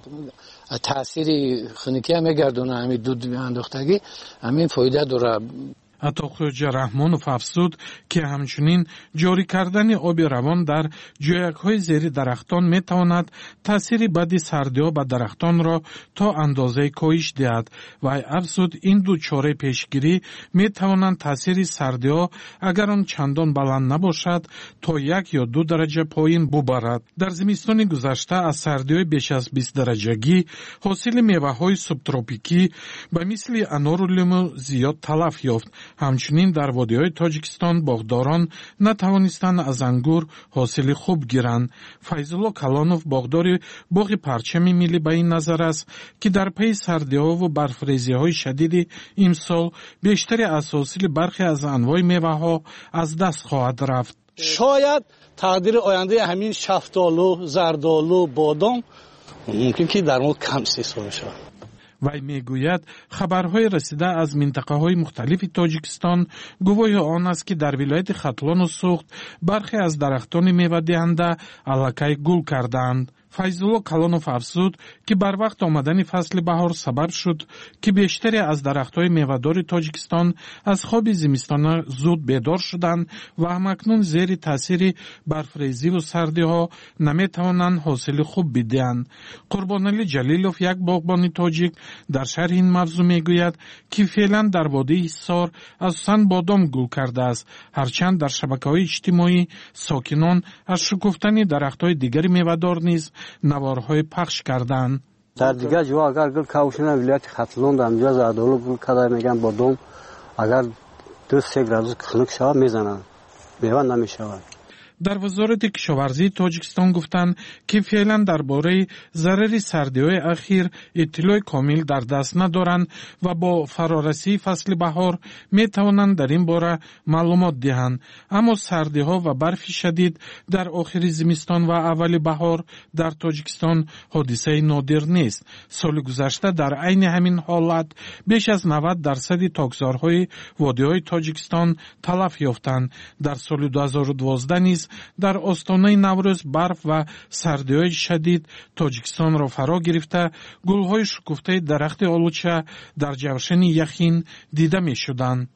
تاثیر خنکی هم میگردونه همین دود اندوختگی همین فایده داره. عطاخوجا رحمانوف افزود که همچنین جاری کردن آب روان در جویک‌های زیر درختان میتواند تاثیر بدی سردی‌ها به درختان را تا اندازه کاهش دهد و افزود این دو چاره پیشگیری میتوانند تاثیر سردی‌ها اگر آن چندان بلند نباشد تا 1 یا 2 درجه پایین ببرد. در زمستان گذشته از سردی‌های بیش از 20 درجگی حاصل میوه‌های سوبتروپیکی به مثل انار و لیمو زیاد تلف یافت. همچنین در وادی‌های تاجیکستان باغداران نتوانستند از انگور حاصل خوب گیرند. فیض‌الله کلانوف باغدار باغ پرچم ملی به این نظر است که در پی سردی‌ها و برف‌ریزی‌های شدید امسال بیشتر از حاصل برخی از انواع میوه‌ها از دست خواهد رفت. شاید تقدیر آینده همین شفتالو، زردالو، بادام ممکن که در ما کم سیسو شود. وی میگوید خبرهای رسیده از منطقه‌های مختلف تاجیکستان گواه آن است که در ولایت ختلان و سوخت برخی از درختان میوه دهنده الکی گل کردند. فیض‌الله کلانوف افزود که بر وقت آمدن فصل بهار سبب شد که بیشتری از درخت‌های میوه‌دار تاجیکستان از خواب زمستان زود بیدار شدند و همکنون زیر تاثیر برفریزی و سردی‌ها نمی‌توانند حاصل خوب بدهند. قربانعلی جلیلوف یک باغبان تاجیک در شرح این موضوع میگوید که فعلا در وادی حصار اساساً بادام گل کرده است، هرچند در شبکه‌های اجتماعی ساکنان از شکفتن درخت‌های دیگر میوه‌دار نیز نوارهای پخش کردند. در دیگه جا اگر گل کاوشنه ولایت ختلون در اونجا زردالو گل کرده میگن بادام اگر 2-3 گرادوس خنک شود میزنن میوه نمیشود. در وزارت کشاورزی تاجیکستان گفتند که فعلا درباره ضرر سردی‌های اخیر اطلاع کامل در دست ندارند و با فرارسی فصل بهار می توانند در این باره معلومات دهند. اما سردی‌ها و برف شدید در آخر زمستان و اول بهار در تاجیکستان حادثه نادر نیست. سال گذشته در عین همین حالت بیش از 90% تاکزارهای وادی‌های تاجیکستان تلف یافتند. در سال 2012 نیز در آستانه نوروز برف و سردی‌های شدید تاجیکستان را فرا گرفته گل‌های شکفته درخت آلوچه در جوشن یخین دیده می‌شدند.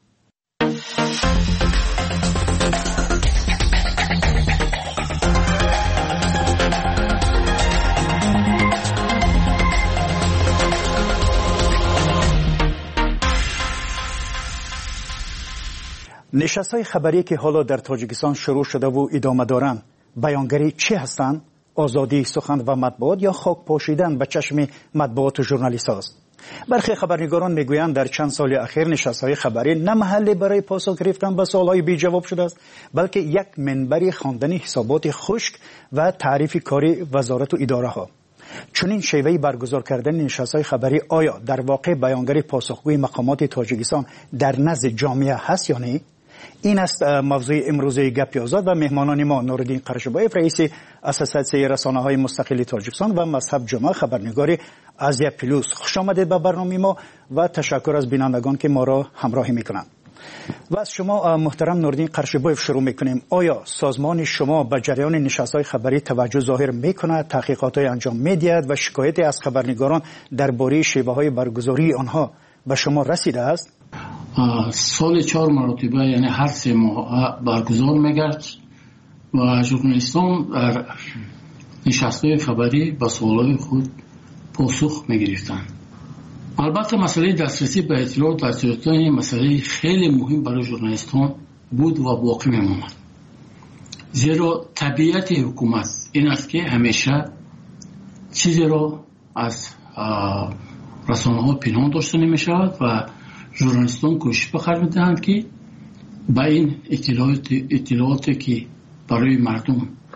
نشست‌های خبری که حالا در تاجیکستان شروع شده و ادامه دارند بیانگری چی هستند؟ آزادی سخن و مطبوعات یا خاک پاشیدن به چشم مطبوعات و ژورنالیست هاست؟ برخی خبرنگاران میگویند در چند سال اخیر نشست‌های خبری نه محلی برای پاسخ گرفتن به سوال‌های بی جواب شده است، بلکه یک منبری خواندن حسابات خشک و تعریف کاری وزارت و اداره ها. چنین شیوهی برگزار کردن نشست‌های خبری آیا در واقع بیانگری پاسخگوی مقامات تاجیکستان در نزد جامعه هست یا نه؟ این است موضوع امروزه گپ آزاد و مهمانان ما نورالدین قرشبایف رئیس اساسیاسیون رسانه‌های مستقل تاجیکستان و مذهب جمعه خبرنگار آزیا پلوس. خوش آمدید به برنامه ما و تشکر از بینندگان که ما را همراهی میکنند. و از شما محترم نورالدین قرشبایف شروع میکنیم. آیا سازمان شما به جریان نشست‌های خبری توجه ظاهر میکند، تحقیقات‌های انجام میدهد و شکایتی از خبرنگاران درباره شیوه‌های برگزاری آنها به شما رسیده است؟ سال 4 مرتبه یعنی هر 3 ماه برگزار میگرد و ژورنالیستان در نشست‌های خبری به سوالات خود پاسخ میگرفتند. البته مسئله دسترسی به اطلاعات در تاجیکستان مسئله خیلی مهم برای ژورنالیستان بود و باقی میماند، زیرا طبیعت حکومت این است که همیشه چیزی را از رسانه‌ها پنهان داشته نمی‌شود و ژورنالیستان کوشش بخرج می‌دهند که با این اطلاعاتی که برای مردم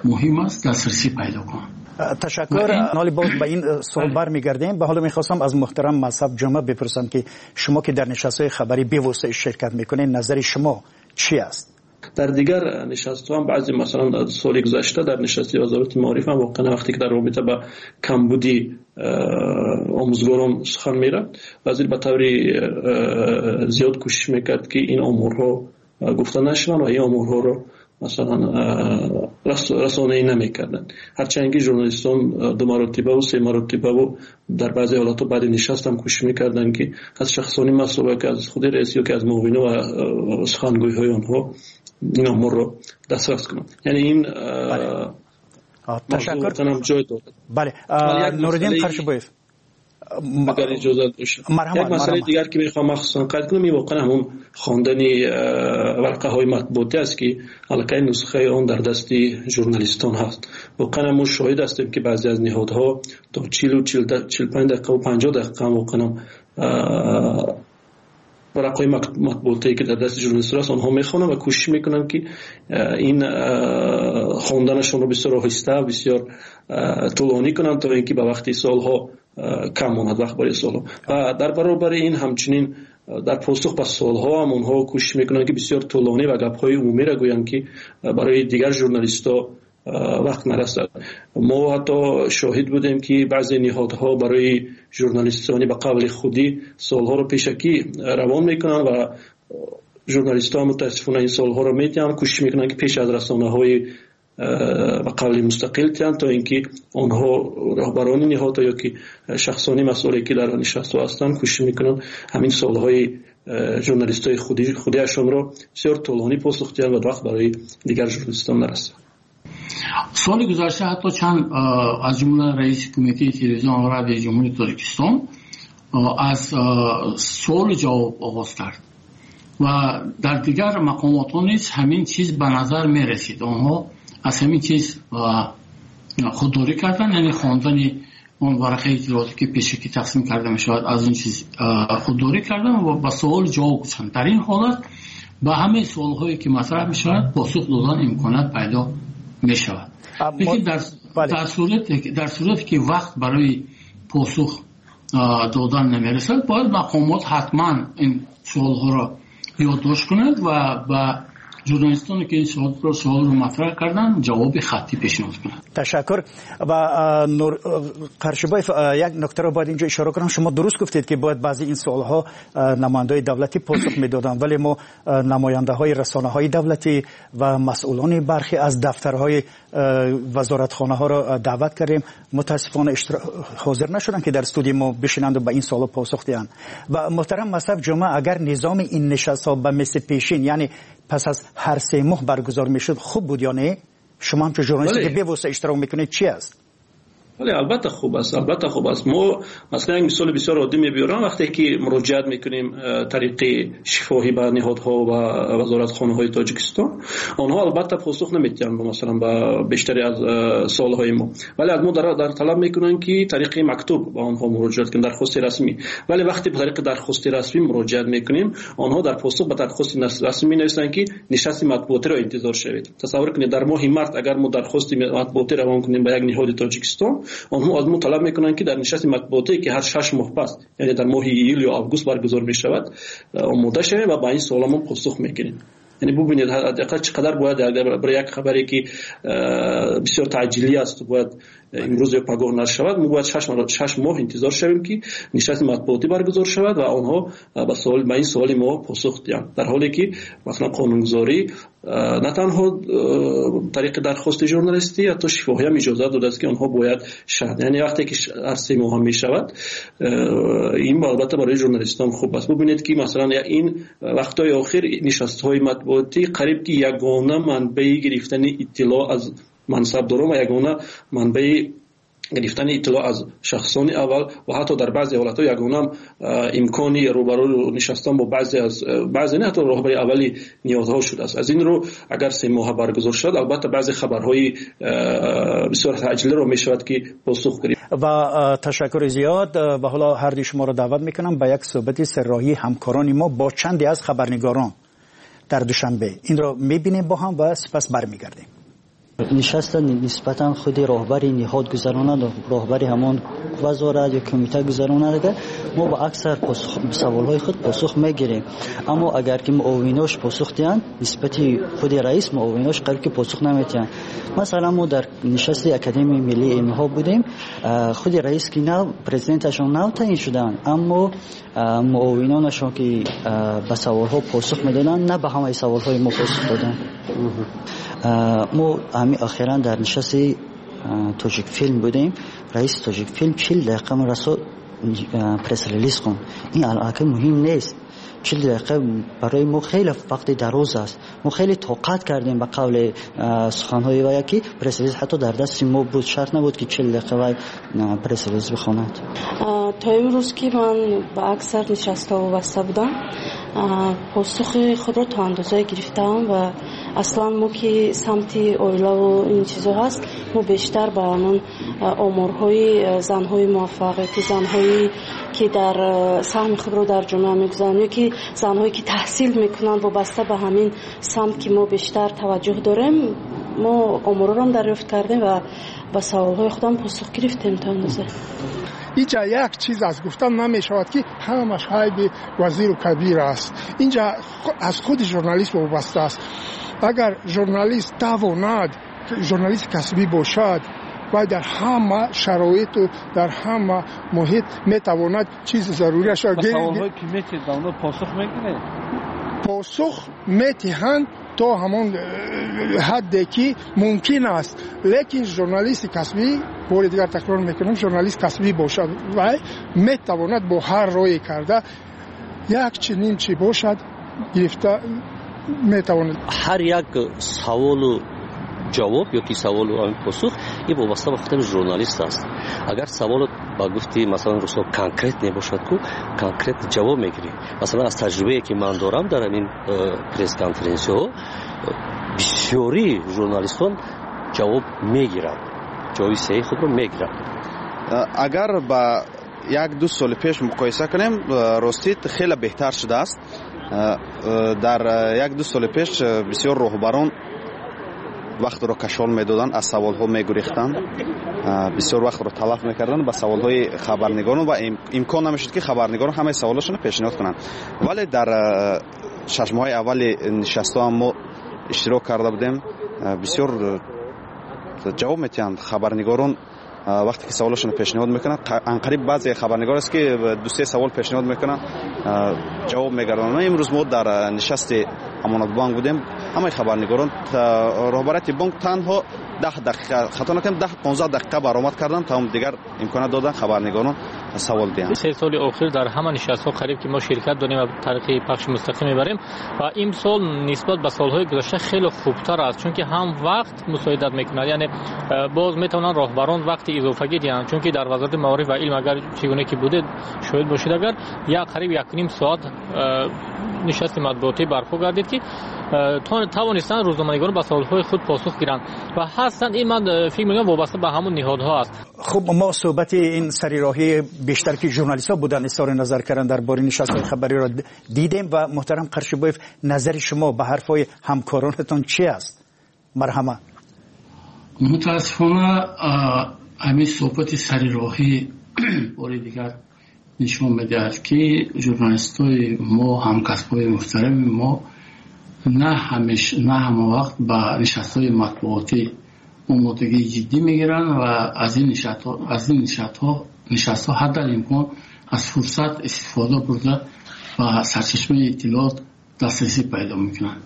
مهم است دسترسی پیدا کنند. تشکر. حالی باز به این سوال برمیگردیم. به حالا میخواستم از محترم مصعب جمعه بپرسم که شما که در نشست‌های خبری به واسطه شرکت میکنید نظر شما چی است؟ در دیگر نشست‌ها هم بعضی مثلا سال گذشته در نشست وزارت معارف هم واقعا وقتی که در رابطه با کمبودی آموزگاران سخن میرفت وزیر به طور زیاد کوشش میکرد که این امورها گفته نشوند و این امورها رو مثلا رسانه‌ای نمیکردن. هرچند که ژورنالیستان 2 مرتبه و 3 مرتبه و در بعضی حالات بعد نشست هم کوشش میکردن که از شخصانی مسئله که از خود رئیس یا که از معاونین و سخنگوی‌های آنها این امور رو دسترس کنند. یعنی این تشکر. بله نوردین قرشبویف اگر اجازه باشه یک مسئله دیگر که میخوام مخصوصا قید کنم این واقعا همون خواندن ورقه های مطبوعاتی است که الکی نسخه آن در دست ژورنالیستان هست. واقعا ما شاهد هستیم که بعضی از نهادها تا 45 دقیقه و 50 دقیقه واقعا ورقه های مطبوعاتی که در دست ژورنالیستان هست آنها میخوانند و کوشش میکنند که این خواندنشون رو بسیار آهسته و بسیار طولانی کنند تا اینکه به وقتی سالها کم ماند وقت برای سالها. و در برابر این همچنین در پاسخ به سالها هم اونها کوشش میکنند که بسیار طولانی و گپ‌های عمومی را گویند که برای دیگر ژورنالیست‌ها وقت نرسد. ما حتی شاهد بودیم که بعضی نهادها برای ژورنالیستانی به قول خودی سالها رو پیشکی روان میکنند و ژورنالیست‌ها متاسفانه این سالها رو میدن کوشش میکنند که پیش از رسانه‌های و قبل مستقل تیان تا اینکه آنها رهبران نهاد یا که شخصانی مسئولی که در نشست هستند کوشش میکنند همین سالهای ژورنالیستای خودیشون رو بسیار طولانی پاسخ دهند و وقت برای دیگر ژورنالیستان نرسد. سال گذشته حتی چند از جمله رئیس کمیته تلویزیون و رادیو جمهوری تاجیکستان از سوال جواب آغاز کرد و در دیگر مقامات نیز همین چیز به نظر می رسید. آنها از همین چیز خودداری کردن، یعنی خواندن اون ورقه اطلاعاتی که پیشکی تقسیم کرده می شود از این چیز خودداری کردن و به سوال جواب گفتن. در این حالت به همه سوال هایی که مطرح می شود پاسخ دادن امکانات پیدا می شود. لیکن در صورتی که وقت برای پاسخ دادن نمی رسد باید مقامات حتما این سوال ها را یادداشت کنند و به ژورنالیستانی که این سوال رو مطرح کردن جواب خطی پیشنهاد کنند. تشکر. و قرشبویف یک نکته رو باید اینجا اشاره کنم. شما درست گفتید که باید بعضی این سوال ها نماینده‌های دولتی پاسخ میدادن، ولی ما نماینده های رسانه های دولتی و مسئولان برخی از دفترهای وزارتخانه ها رو دعوت کردیم، متاسفانه حاضر نشدن که در استودیو ما بشینند و به این سوال پاسخ دهند. و محترم مصعب جمعه اگر نظام این نشست ها به مثل پیشین یعنی پس از هر 3 ماه برگزار میشد خوب بود یا نه؟ شما هم که ژورنالیستی که به واسطه اشتراک میکنید چی است؟ ولی البته خوب است، البته خوب است. ما مثلا یک مثال بسیار عادی میبرم وقتی که مراجعت میکنیم طریق شفاهی به نهادها و وزارتخانه‌های تاجیکستان، آنها البته پاسخ نمیدن مثلا به بیشتری از سوالهای ما، ولی از ما در طلب میکنن که طریق مکتوب با آنها مراجعت کنیم، درخواست رسمی. ولی وقتی به طریق درخواست رسمی مراجعت میکنیم آنها در پاسخ به درخواست رسمی نوشتن که نشست مطبوعاتی را انتظار شوید. تصور کنید در ماه مارس اگر ما درخواست مطبوعاتی روان کنیم به یک نهاد تاجیکستان، آنها از ما طلب میکنن که در نشست مطبوعاتی که هر 6 ماه پس یعنی در ماه ایول یا آگوست برگزار می شود آماده شویم و با این سوالمون پاسخ میگیریم. یعنی ببینید حداقل چقدر باید برای یک خبری که بسیار تعجیلی است باید امروز یا پگاه نشر شود، ما باید 6 ماه انتظار شویم که نشست مطبوعاتی برگزار شود و آنها به این سوال ما پاسخ دهند، در حالی که مثلا قانونگذاری نه تنها طریق درخواست ژورنالیستی حتی شفاهی هم اجازه داده است که آنها باید شهر، یعنی وقتی که هر 3 ماه می شود این البته برای ژورنالیستان خوب است. ببینید که مثلا این وقت‌های آخر نشست‌های مطبوعاتی قریب که یگانه منبع گرفتن اطلاع از منصبداران و یگانه منبع گرفتن اطلاع از شخصان اول و حتی در بعضی حالت‌ها یگانه امکانی روبرو نشستن با بعضی نه حتی راهبری اولی نیازها شده است. از این رو اگر 3 ماه برگزار شد البته بعضی خبرهای بسیار تعجیلی رو میشود که پاسخ گیریم. و تشکر زیاد. و حالا هر دوی شما رو دعوت میکنم به یک صحبت سرراهی همکاران ما با چندی از خبرنگاران در دوشنبه. این رو میبینیم با هم و سپس برمیگردیم. نشست نسبتا خود راهبری نهاد گذراند، راهبری همون وزارت یا کمیته گذراند که ما با اکثر سوالهای خود پاسخ میگیریم، اما اگر که معاوناش پاسخ دهند نسبت خود رئیس معاوناش قرار که پاسخ نمیتونن. مثلا ما در نشست اکادمی ملی علمی ها بودیم، خود رئیس که نو پرزیدنتشون نو تعیین شدن، اما معاونانشون که به سوالها پاسخ میدادن نه به همه سوالهای ما پاسخ دادن. ما همین اخیراً در نشست تاجیک فیلم بودیم، رئیس تاجیک فیلم 40 دقیقه من رسول پرس ریلیز کن. این الان مهم نیست، 40 دقیقه برای ما خیلی وقت دراز است. ما خیلی طاقت کردیم به قول سخنهای وی که پرس ریلیز حتی در دست ما بود، شرط نبود که 40 دقیقه وی پرس ریلیز بخواند. تا امروز که من با اکثر نشست‌ها وابسته بودم، پاسخ خود را تا اندازه گرفتم و اصلا ما که سمت اویلا و این چیزا هست، ما بیشتر با همون آمارهای زنهای موفقیتی، زنهایی که در سهم خود رو در جامعه میگذارن یا که زنهایی که تحصیل میکنن وابسته به همین سمت که ما بیشتر توجه داریم، ما آمارا رو هم دریافت کردیم و با سوالهای خودم پاسخ گرفتیم تا اندازه. اینجا یک چیز از گفتن نمیشود که همش حیب وزیر و کبیر است. اینجا از خود ژورنالیست وابسته است. اگر ژورنالیست تواند، ژورنالیست کسبی باشد و در همه شرایط و در همه محیط میتواند چیز ضروری است. سوالهایی که میتید اونا پاسخ میگیره، پاسخ میتهند تا همون حدی که ممکن است، لیکن ژورنالیست کسبی، بار دیگر تکرار میکنم، ژورنالیست کسبی باشد و میتواند با هر رای کرده یک چنین چی باشد گرفته میتواند. هر یک سوال و جواب یا که سوال و پاسخ این وابسته به خود ژورنالیست است. اگر سوال با گفتی مثلا رسو کانکریت نباشد کو کانکریت جواب میگیری. مثلا از تجربه‌ای که من دارم در این پرس کانفرانس ها بسیاری ژورنالیستان جواب میگیرند، جواب صحیح خود رو میگیرند. اگر با یک دو سال پیش مقایسه کنیم راستیت خیلی بهتر شده است. در یک دو سال پیش بسیار راهبران وقت رو کشال میدادن، از سوال ها میگریختن، بسیار وقت رو تلف میکردن به سوال های خبرنگاران و امکان نمیشد که خبرنگاران همه سوالاشون پیشنهاد کنند. ولی در 6 ماه اول نشست‌ها ما اشتراک کرده بودیم، بسیار جواب میتیند خبرنگاران وقتی که سوالاشون پیشنهاد میکنن. انقریب بعضی خبرنگار است که 2-3 سوال پیشنهاد میکنن جواب میگردن. امروز ما در نشست امانت بانک بودیم، همه خبرنگاران راهبریت بانک تنها 10 دقیقه خطا نکنم 10-15 دقیقه برآمد کردن، تا هم دیگر امکانات دادن خبرنگاران سوال دهند. 3 سال اخیر در همه نشست‌ها قریب که ما شرکت داریم و طریق پخش مستقیم میبریم و این سال نسبت به سال‌های گذشته خیلی خوبتر است، چون که هم وقت مساعدت میکنه، یعنی باز میتونن راهبران وقت اضافه دهند، چون که در وزارت معارف و علم اگر چگونه که بوده شاید باشید اگر قریب 1.5 ساعت نشست مطبوعاتی برپا گردید که توانستن روزنامه‌نگاران به سوال‌های خود پاسخ گیرند و هستند. این من فکر می‌کنم وابسته به همون نهادها است. خب ما صحبت این سریراهی بیشتر که ژورنالیست‌ها بودن اظهار نظر کردن درباره نشست‌های خبری را دیدیم و محترم قرشبایف نظر شما به حرفای همکارانتون چی است؟ مرحمت. متاسفانه همین صحبت سریراهی بار دیگر نشون می‌دهد که ژورنالیست‌های ما، همکسب‌های محترم ما نه همه وقت با نشست‌های مطبوعاتی آمادگی جدی میگیرن و از این نشست‌ها حد الامکان از فرصت استفاده برده و سرچشمه اطلاعات دسترسی پیدا میکنن.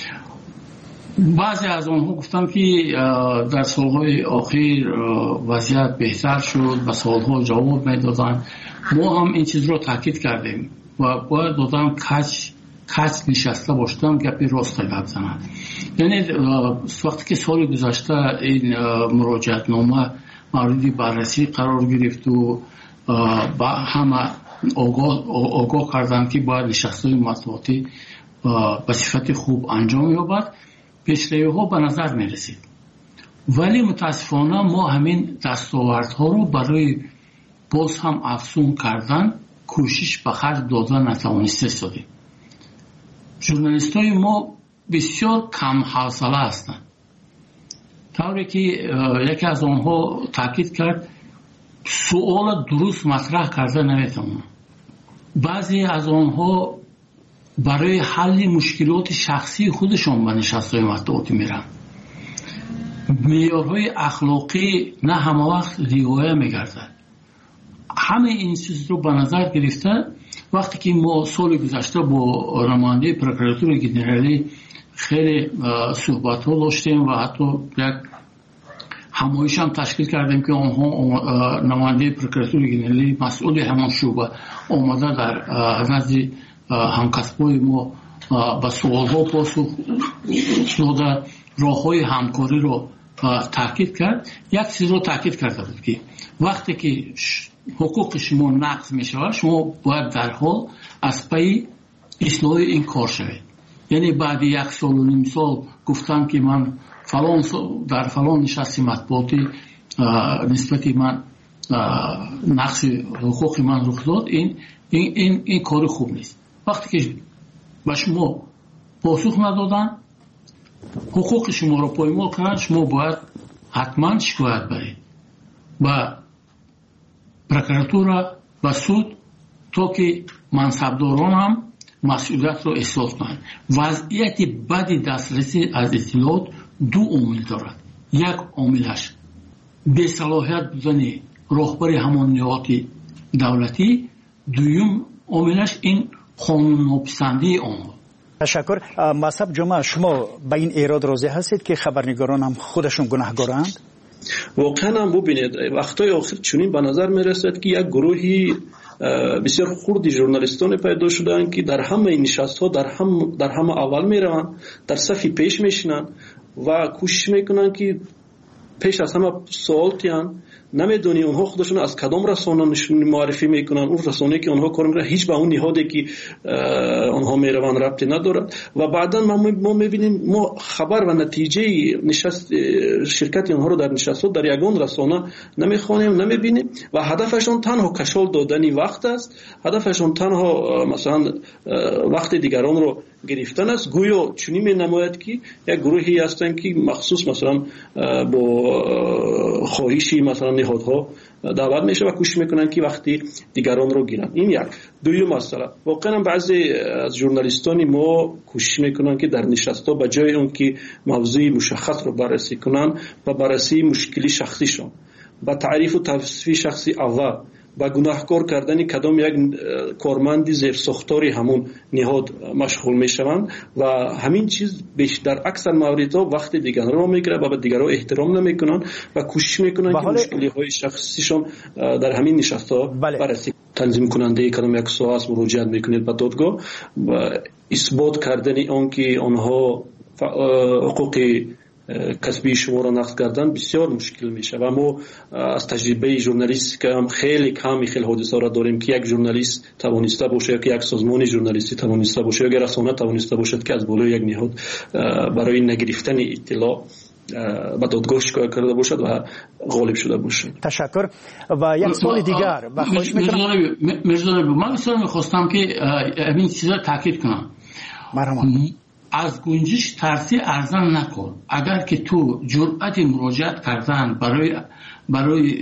بعضی از آنها گفتن که در سالهای اخیر وضعیت بهتر شد، به سوالها جواب میدادن. ما هم این چیز رو تاکید کردیم و باید دادم کچ نشسته باشدم گپی راست گپ زنم. یعنی وقتی که سال گذشته این مراجعتنامه مورد بررسی قرار گرفت و با همه آگاه کردن که باید نشست‌های مطبوعاتی به صفت خوب انجام یابد، پیشروی‌ها به نظر می رسید. ولی متاسفانه ما همین دستاوردها رو برای باز هم افزون کردن کوشش به خرج دادن نتوانسته استادیم. ژورنالیست‌های ما بسیار کم حوصله هستند. طوری که یکی از آنها تاکید کرد سوال درست مطرح کرده نمیتونن. بعضی از آنها برای حل مشکلات شخصی خودشون به نشست‌های مطبوعاتی میرن. معیارهای اخلاقی نه همه وقت رعایت میگردد. همه این چیز رو به نظر گرفته وقتی که ما سال گذشته با نماینده پروکراتور گنرالی خیلی صحبت ها داشتیم و حتی یک همایش هم تشکیل کردیم که آنها نماینده پروکراتور گنرالی مسئول همان شعبه آمده در نزد همکسبای ما به سوال ها پاسخ داده راه های همکاری رو تاکید کرد. یک چیز رو تاکید کرده بود که وقتی که حقوق شما نقض می شود شما باید در حال از پی اصلاح این کار شوید. یعنی بعد 1 سال و نیم سال گفتم که من در فلان نشست مطبوعاتی نسبت من نقص حقوق من رخ داد، این کار خوب نیست. وقتی که به شما پاسخ ندادن حقوق شما رو پایمال کردن شما باید حتما شکایت برید و پروکراتور و سود تا که منصبداران هم مسئولیت رو احساس کنند. وضعیت بد دسترسی از اطلاعات 2 عامل دارد. یک عاملش بی‌صلاحیت بودن راهبر همان نهاد دولتی، دوم عاملش این قانون ناپسندی آنها. تشکر. مصعب جمعه شما به این ایراد راضی هستید که خبرنگاران هم خودشون گناهکارند؟ واقعا هم ببینید وقتای آخر چنین به نظر میرسد که یک گروهی بسیار خردی ژورنالیستان پیدا شدن که در همه این نشست‌ها در همه اول میروند، در صف پیش میشینند و کوشش میکنن که پیش از همه سوال تیان نمیدونی اونها خودشون از کدام رسانه معرفی میکنن. اون رسانه‌ای که اونها کار میکنن هیچ به اون نهادی که اونها میروند ربطی ندارد و بعدا ما میبینیم ما خبر و نتیجه نشست شرکت اونها رو در نشست‌ها در یگان رسانه نمیخوانیم نمیبینیم و هدفشون تنها کشال دادن وقت است. هدفشون تنها مثلا وقت دیگران رو گرفتن است. گویا چنین مینماید که یک گروهی هستن که مخصوص مثلا با خواهشی مثلا نهادها دعوت میشه و کوشش میکنن که وقتی دیگران رو گیرن. این یک. دوم مسئله واقعا بعضی از ژورنالیستان ما کوشش میکنن که در نشست‌ها به جای اون که موضوع مشخص رو بررسی کنن و بررسی مشکلی شخصیشون با تعریف و توصیف شخصی اول با گناهکار کردن کدام یک کارمند زیر ساختاری همون نهاد مشغول میشوند و همین چیز در اکثر موردها وقت دیگران رو میگیره و به دیگران احترام نمیکنن و کوشش میکنن که مشکلی های شخصیشون در همین نشست‌ها بررسی. تنظیم کننده کدام یک سوال مراجعه میکنید به دادگاه و اثبات کردن اون که آنها حقوق کسبی شما را نقض کردن بسیار مشکل میشه و ما از تجربه ژورنالیست که هم خیلی حادثه را داریم که یک ژورنالیست توانسته باشه یا که یک سازمان ژورنالیستی توانسته باشه یا رسانه توانسته باشد که از بالای یک نهاد برای نگرفتن اطلاع به دادگاه شکایت کرده باشد و غالب شده باشد. تشکر. و یک سوال دیگر خواهش میکنم من بسیار میخواستم که این چیزا تاکید کنم. از گنجش ترسی ارزان نکن. اگر که تو جرأت مراجعت کردن برای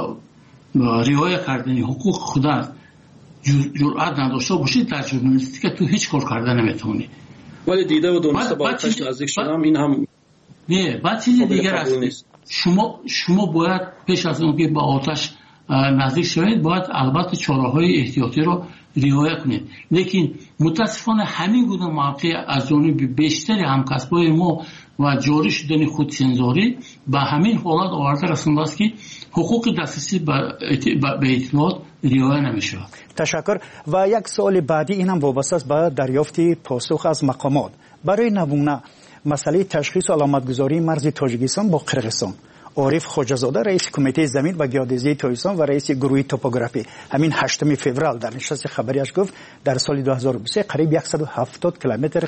رعایت کردن حقوق خودت جرأت نداشته باشی در ژورنالیستیک تو هیچ کار کردن نمیتونی. ولی دیده و دانسته با آتش نزدیک شدم این هم نه. بعد چیزی دیگر است. شما باید پیش از اون که با آتش نزدیک شوید باید البته چاره‌های احتیاطی رو رعایت کنید. لیکن متاسفانه همین گونه موقع از جانب بیشتر همکسبای ما و جاری شدن خودسنجاری به همین حالت آورده رسانده است که حقوق دسترسی به اطلاعات رعایت نمیشه. تشکر. و یک سوال بعدی اینم وابسته است به دریافت پاسخ از مقامات. برای نمونه مسئله تشخیص و علامتگذاری مرز تاجیکستان با قرقیزستان، عارف خواجه‌زاده رئیس کمیته زمین و گیاه‌دزدی تاجیکستان و رئیس گروه توپوگرافی همین 8 فوریه در نشست خبریش گفت در سال 2023 قریب 170 کیلومتر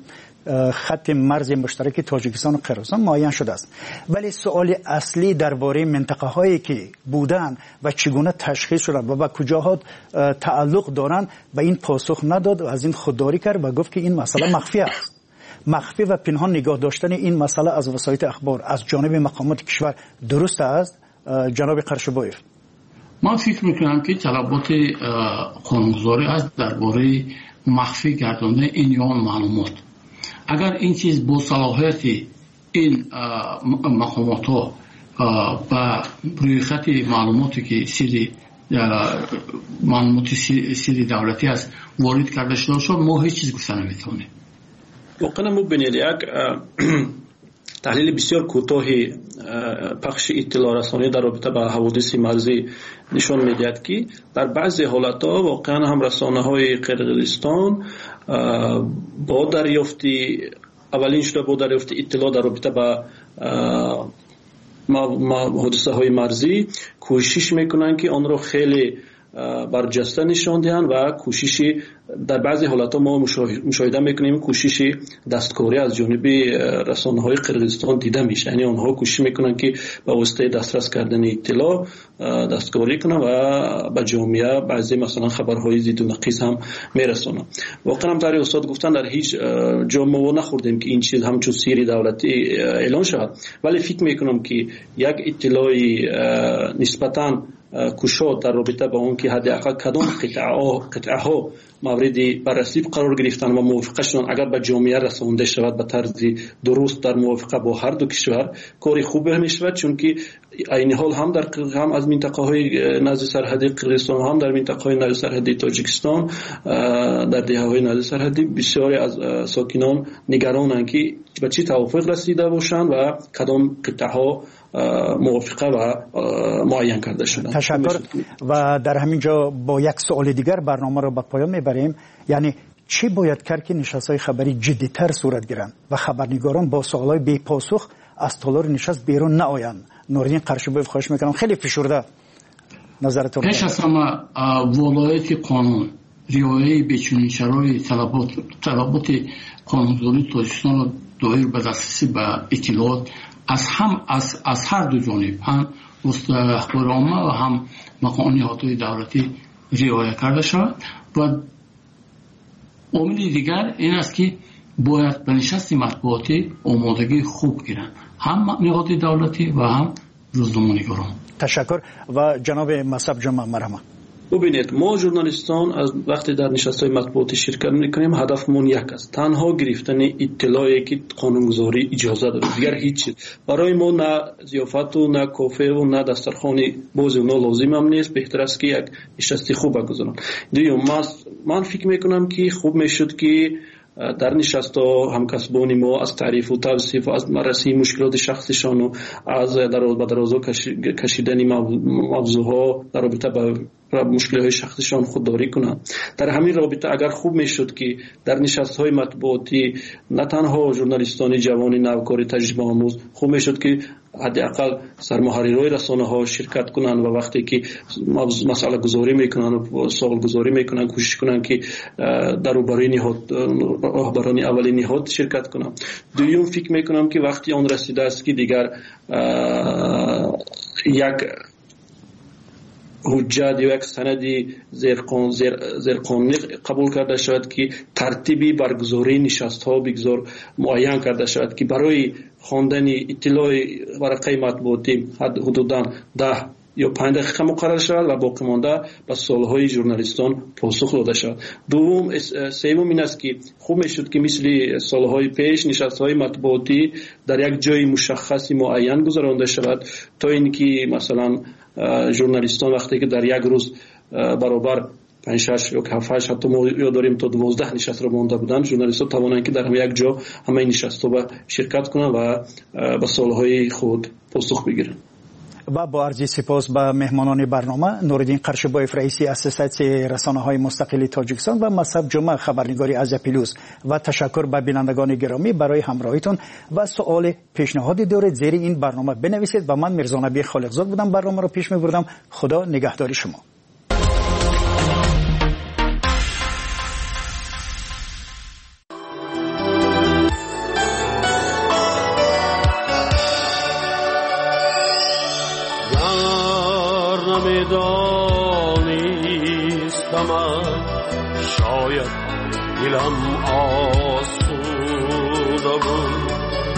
خط مرز مشترک تاجیکستان و قرقیزستان معین شده است. ولی سوال اصلی درباره منطقه هایی که بودن و چگونه تشخیص شدن و به کجاها تعلق دارند به این پاسخ نداد و از این خودداری کرد و گفت که این مسئله مخفی است. مخفی و پنهان نگاه داشتن این مسئله از وسایل اخبار از جانب مقامات کشور درست است جناب قرشبایف؟ من فکر میکنم که طلبات قانونگذاری است درباره مخفی گرداندن این یان معلومات. اگر این چیز با صلاحیت این مقامات ها و روی خط معلوماتی که سری معلومات سری دولتی است وارد کرده شده شد ما هیچ چیز گفته نمیتونیم. واقعا مبینید یک تحلیل بسیار کوتاهی پخش اطلاع رسانی در رابطه با حوادث مرزی نشان میدهد که در بعضی حالتها واقعا هم رسانه های قرقیزستان با دریافت اولین شده با دریافت اطلاع در رابطه با حادثه های مرزی کوشش میکنن که آن را خیلی برجسته نشان دهند و کوششی در بعضی حالتها ما مشاهده میکنیم کوششی دستکاری از جانب رسانه های قرقیزستان دیده میشه. یعنی آنها کوشش میکنن که با واسطه دسترس کردن اطلاع دستکاری کنن و به جامعه بعضی مثلا خبرهای ضد و نقیض هم میرسونن. واقعا هم در استاد گفتن در هیچ جا ما نخوردیم که این چیز همچون سری دولتی اعلان شود، ولی فکر میکنم که یک اطلاعی نسبتاً کشاد در رابطه با اون که حداقل کدام قطعه ها مورد بررسی قرار گرفتن و موافقه شدن اگر به جامعه رسانده شود به طرز درست در موافقه با هر دو کشور کاری خوب می شود، چون که این حال هم از منطقه های نزد سرحدی قرقیزستان هم در منطقه های نزد سرحدی تاجیکستان در دهه های نزد سرحدی بسیاری از ساکنان نگرانند که به چه توافق رسیده باشند و کدام قطعه ها موافقه و معین کرده شدن. تشکر. و در همین جا با یک سوال دیگر برنامه را به پایان میبریم. یعنی چی باید کرد که نشست‌های خبری جدی‌تر صورت گیرند و خبرنگاران با سوالای بی پاسخ از تالار نشست بیرون نآیند؟ نوردین قرشبایف خواهش میکنم خیلی فشرده نظرتون. پیش از همه ولایت قانون رعایت به چنین شرایط طلبات قانونگذاری تاجیکستان را دایر به دسترسی به اطلاعات از هر دو جانب هم وسط اخبار عامه و هم مقامات دولتی رعایت کرده شود. و عامل دیگر این است که باید به نشست مطبوعاتی آمادگی خوب گیرند، هم نهاد دولتی و هم روزنامه‌نگاران. تشکر. و جناب مصعب جمعه مرحمت. ببینید ما ژورنالیستان از وقتی در نشست‌های مطبوعاتی شرکت می‌کنیم هدفمون یک است، تنها گرفتن اطلاعی که قانونگذاری اجازه داره، دیگر هیچ چیز برای ما نه ضیافت و نه کافه و نه دسترخوان باز و نه لازم هم نیست. بهتر است که یک نشست خوب بگذارن. دوم من فکر می‌کنم که خوب میشد که در نشست‌ها همکسبان ما از تعریف و توصیف و از بررسی مشکلات شخصیشان و از درازا کشیدن موضوعها در رابطه با مشکلات شخصیشان خودداری کنند. در همین رابطه اگر خوب میشد که در نشست‌های مطبوعاتی نه تنها ژورنالیستان جوان نوکار تجربه آموز، خوب میشد که حداقل سرمحررای رسانه‌ها شرکت کنند و وقتی که مسئله گذاری میکنن و سوال گذاری میکنن کوشش کنن که در روبروی نهاد راهبران اولی نهاد شرکت کنن. دوم فکر میکنم که وقتی آن رسیده است که دیگر یک حجت یا یک سندی زیرقانونی قبول کرده شود که ترتیبی برگزاری نشست ها بگذار معین کرده شود که برای خواندن اطلاع ورقه مطبوعاتی حدوداً 10 یا 5 دقیقه مقرر شود و باقی مانده به سوالهای ژورنالیستان پاسخ داده شود. سوم این است که خوب میشد که مثل سالهای پیش نشست‌های مطبوعاتی در یک جای مشخصی معین گذرانده شود تا اینکه مثلا ژورنالیستان وقتی که در یک روز برابر 5 6 یا 7 8 حتی ما یاد داریم تا 12 نشست را مانده بودند، ژورنالیستان توانند که در یک جا همه این نشست‌ها شرکت کنند و به سوالهای خود پاسخ بگیرند. و با عرض سپاس به مهمانان برنامه نوردین قرشبایف رئیس اساسیاسیون رسانه‌های مستقل تاجیکستان و مصعب جمعه خبرنگاری از پیلوز و تشکر به بینندگان گرامی برای همراهیتون و سوال پیشنهادی دارید زیر این برنامه بنویسید و من میرزا نبی خالقزاد بودم برنامه را پیش می‌بردم. خدا نگهداری شما. شاید دلم آسود بود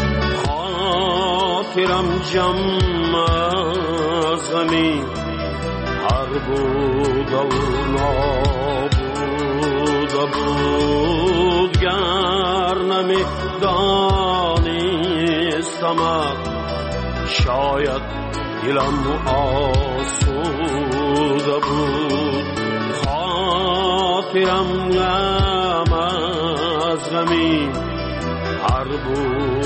خاطرم جمع از غمی هر بود و نابود بود گر نمی دانستم شاید دلم آسوده بود خاطرم غم از غمی هر بود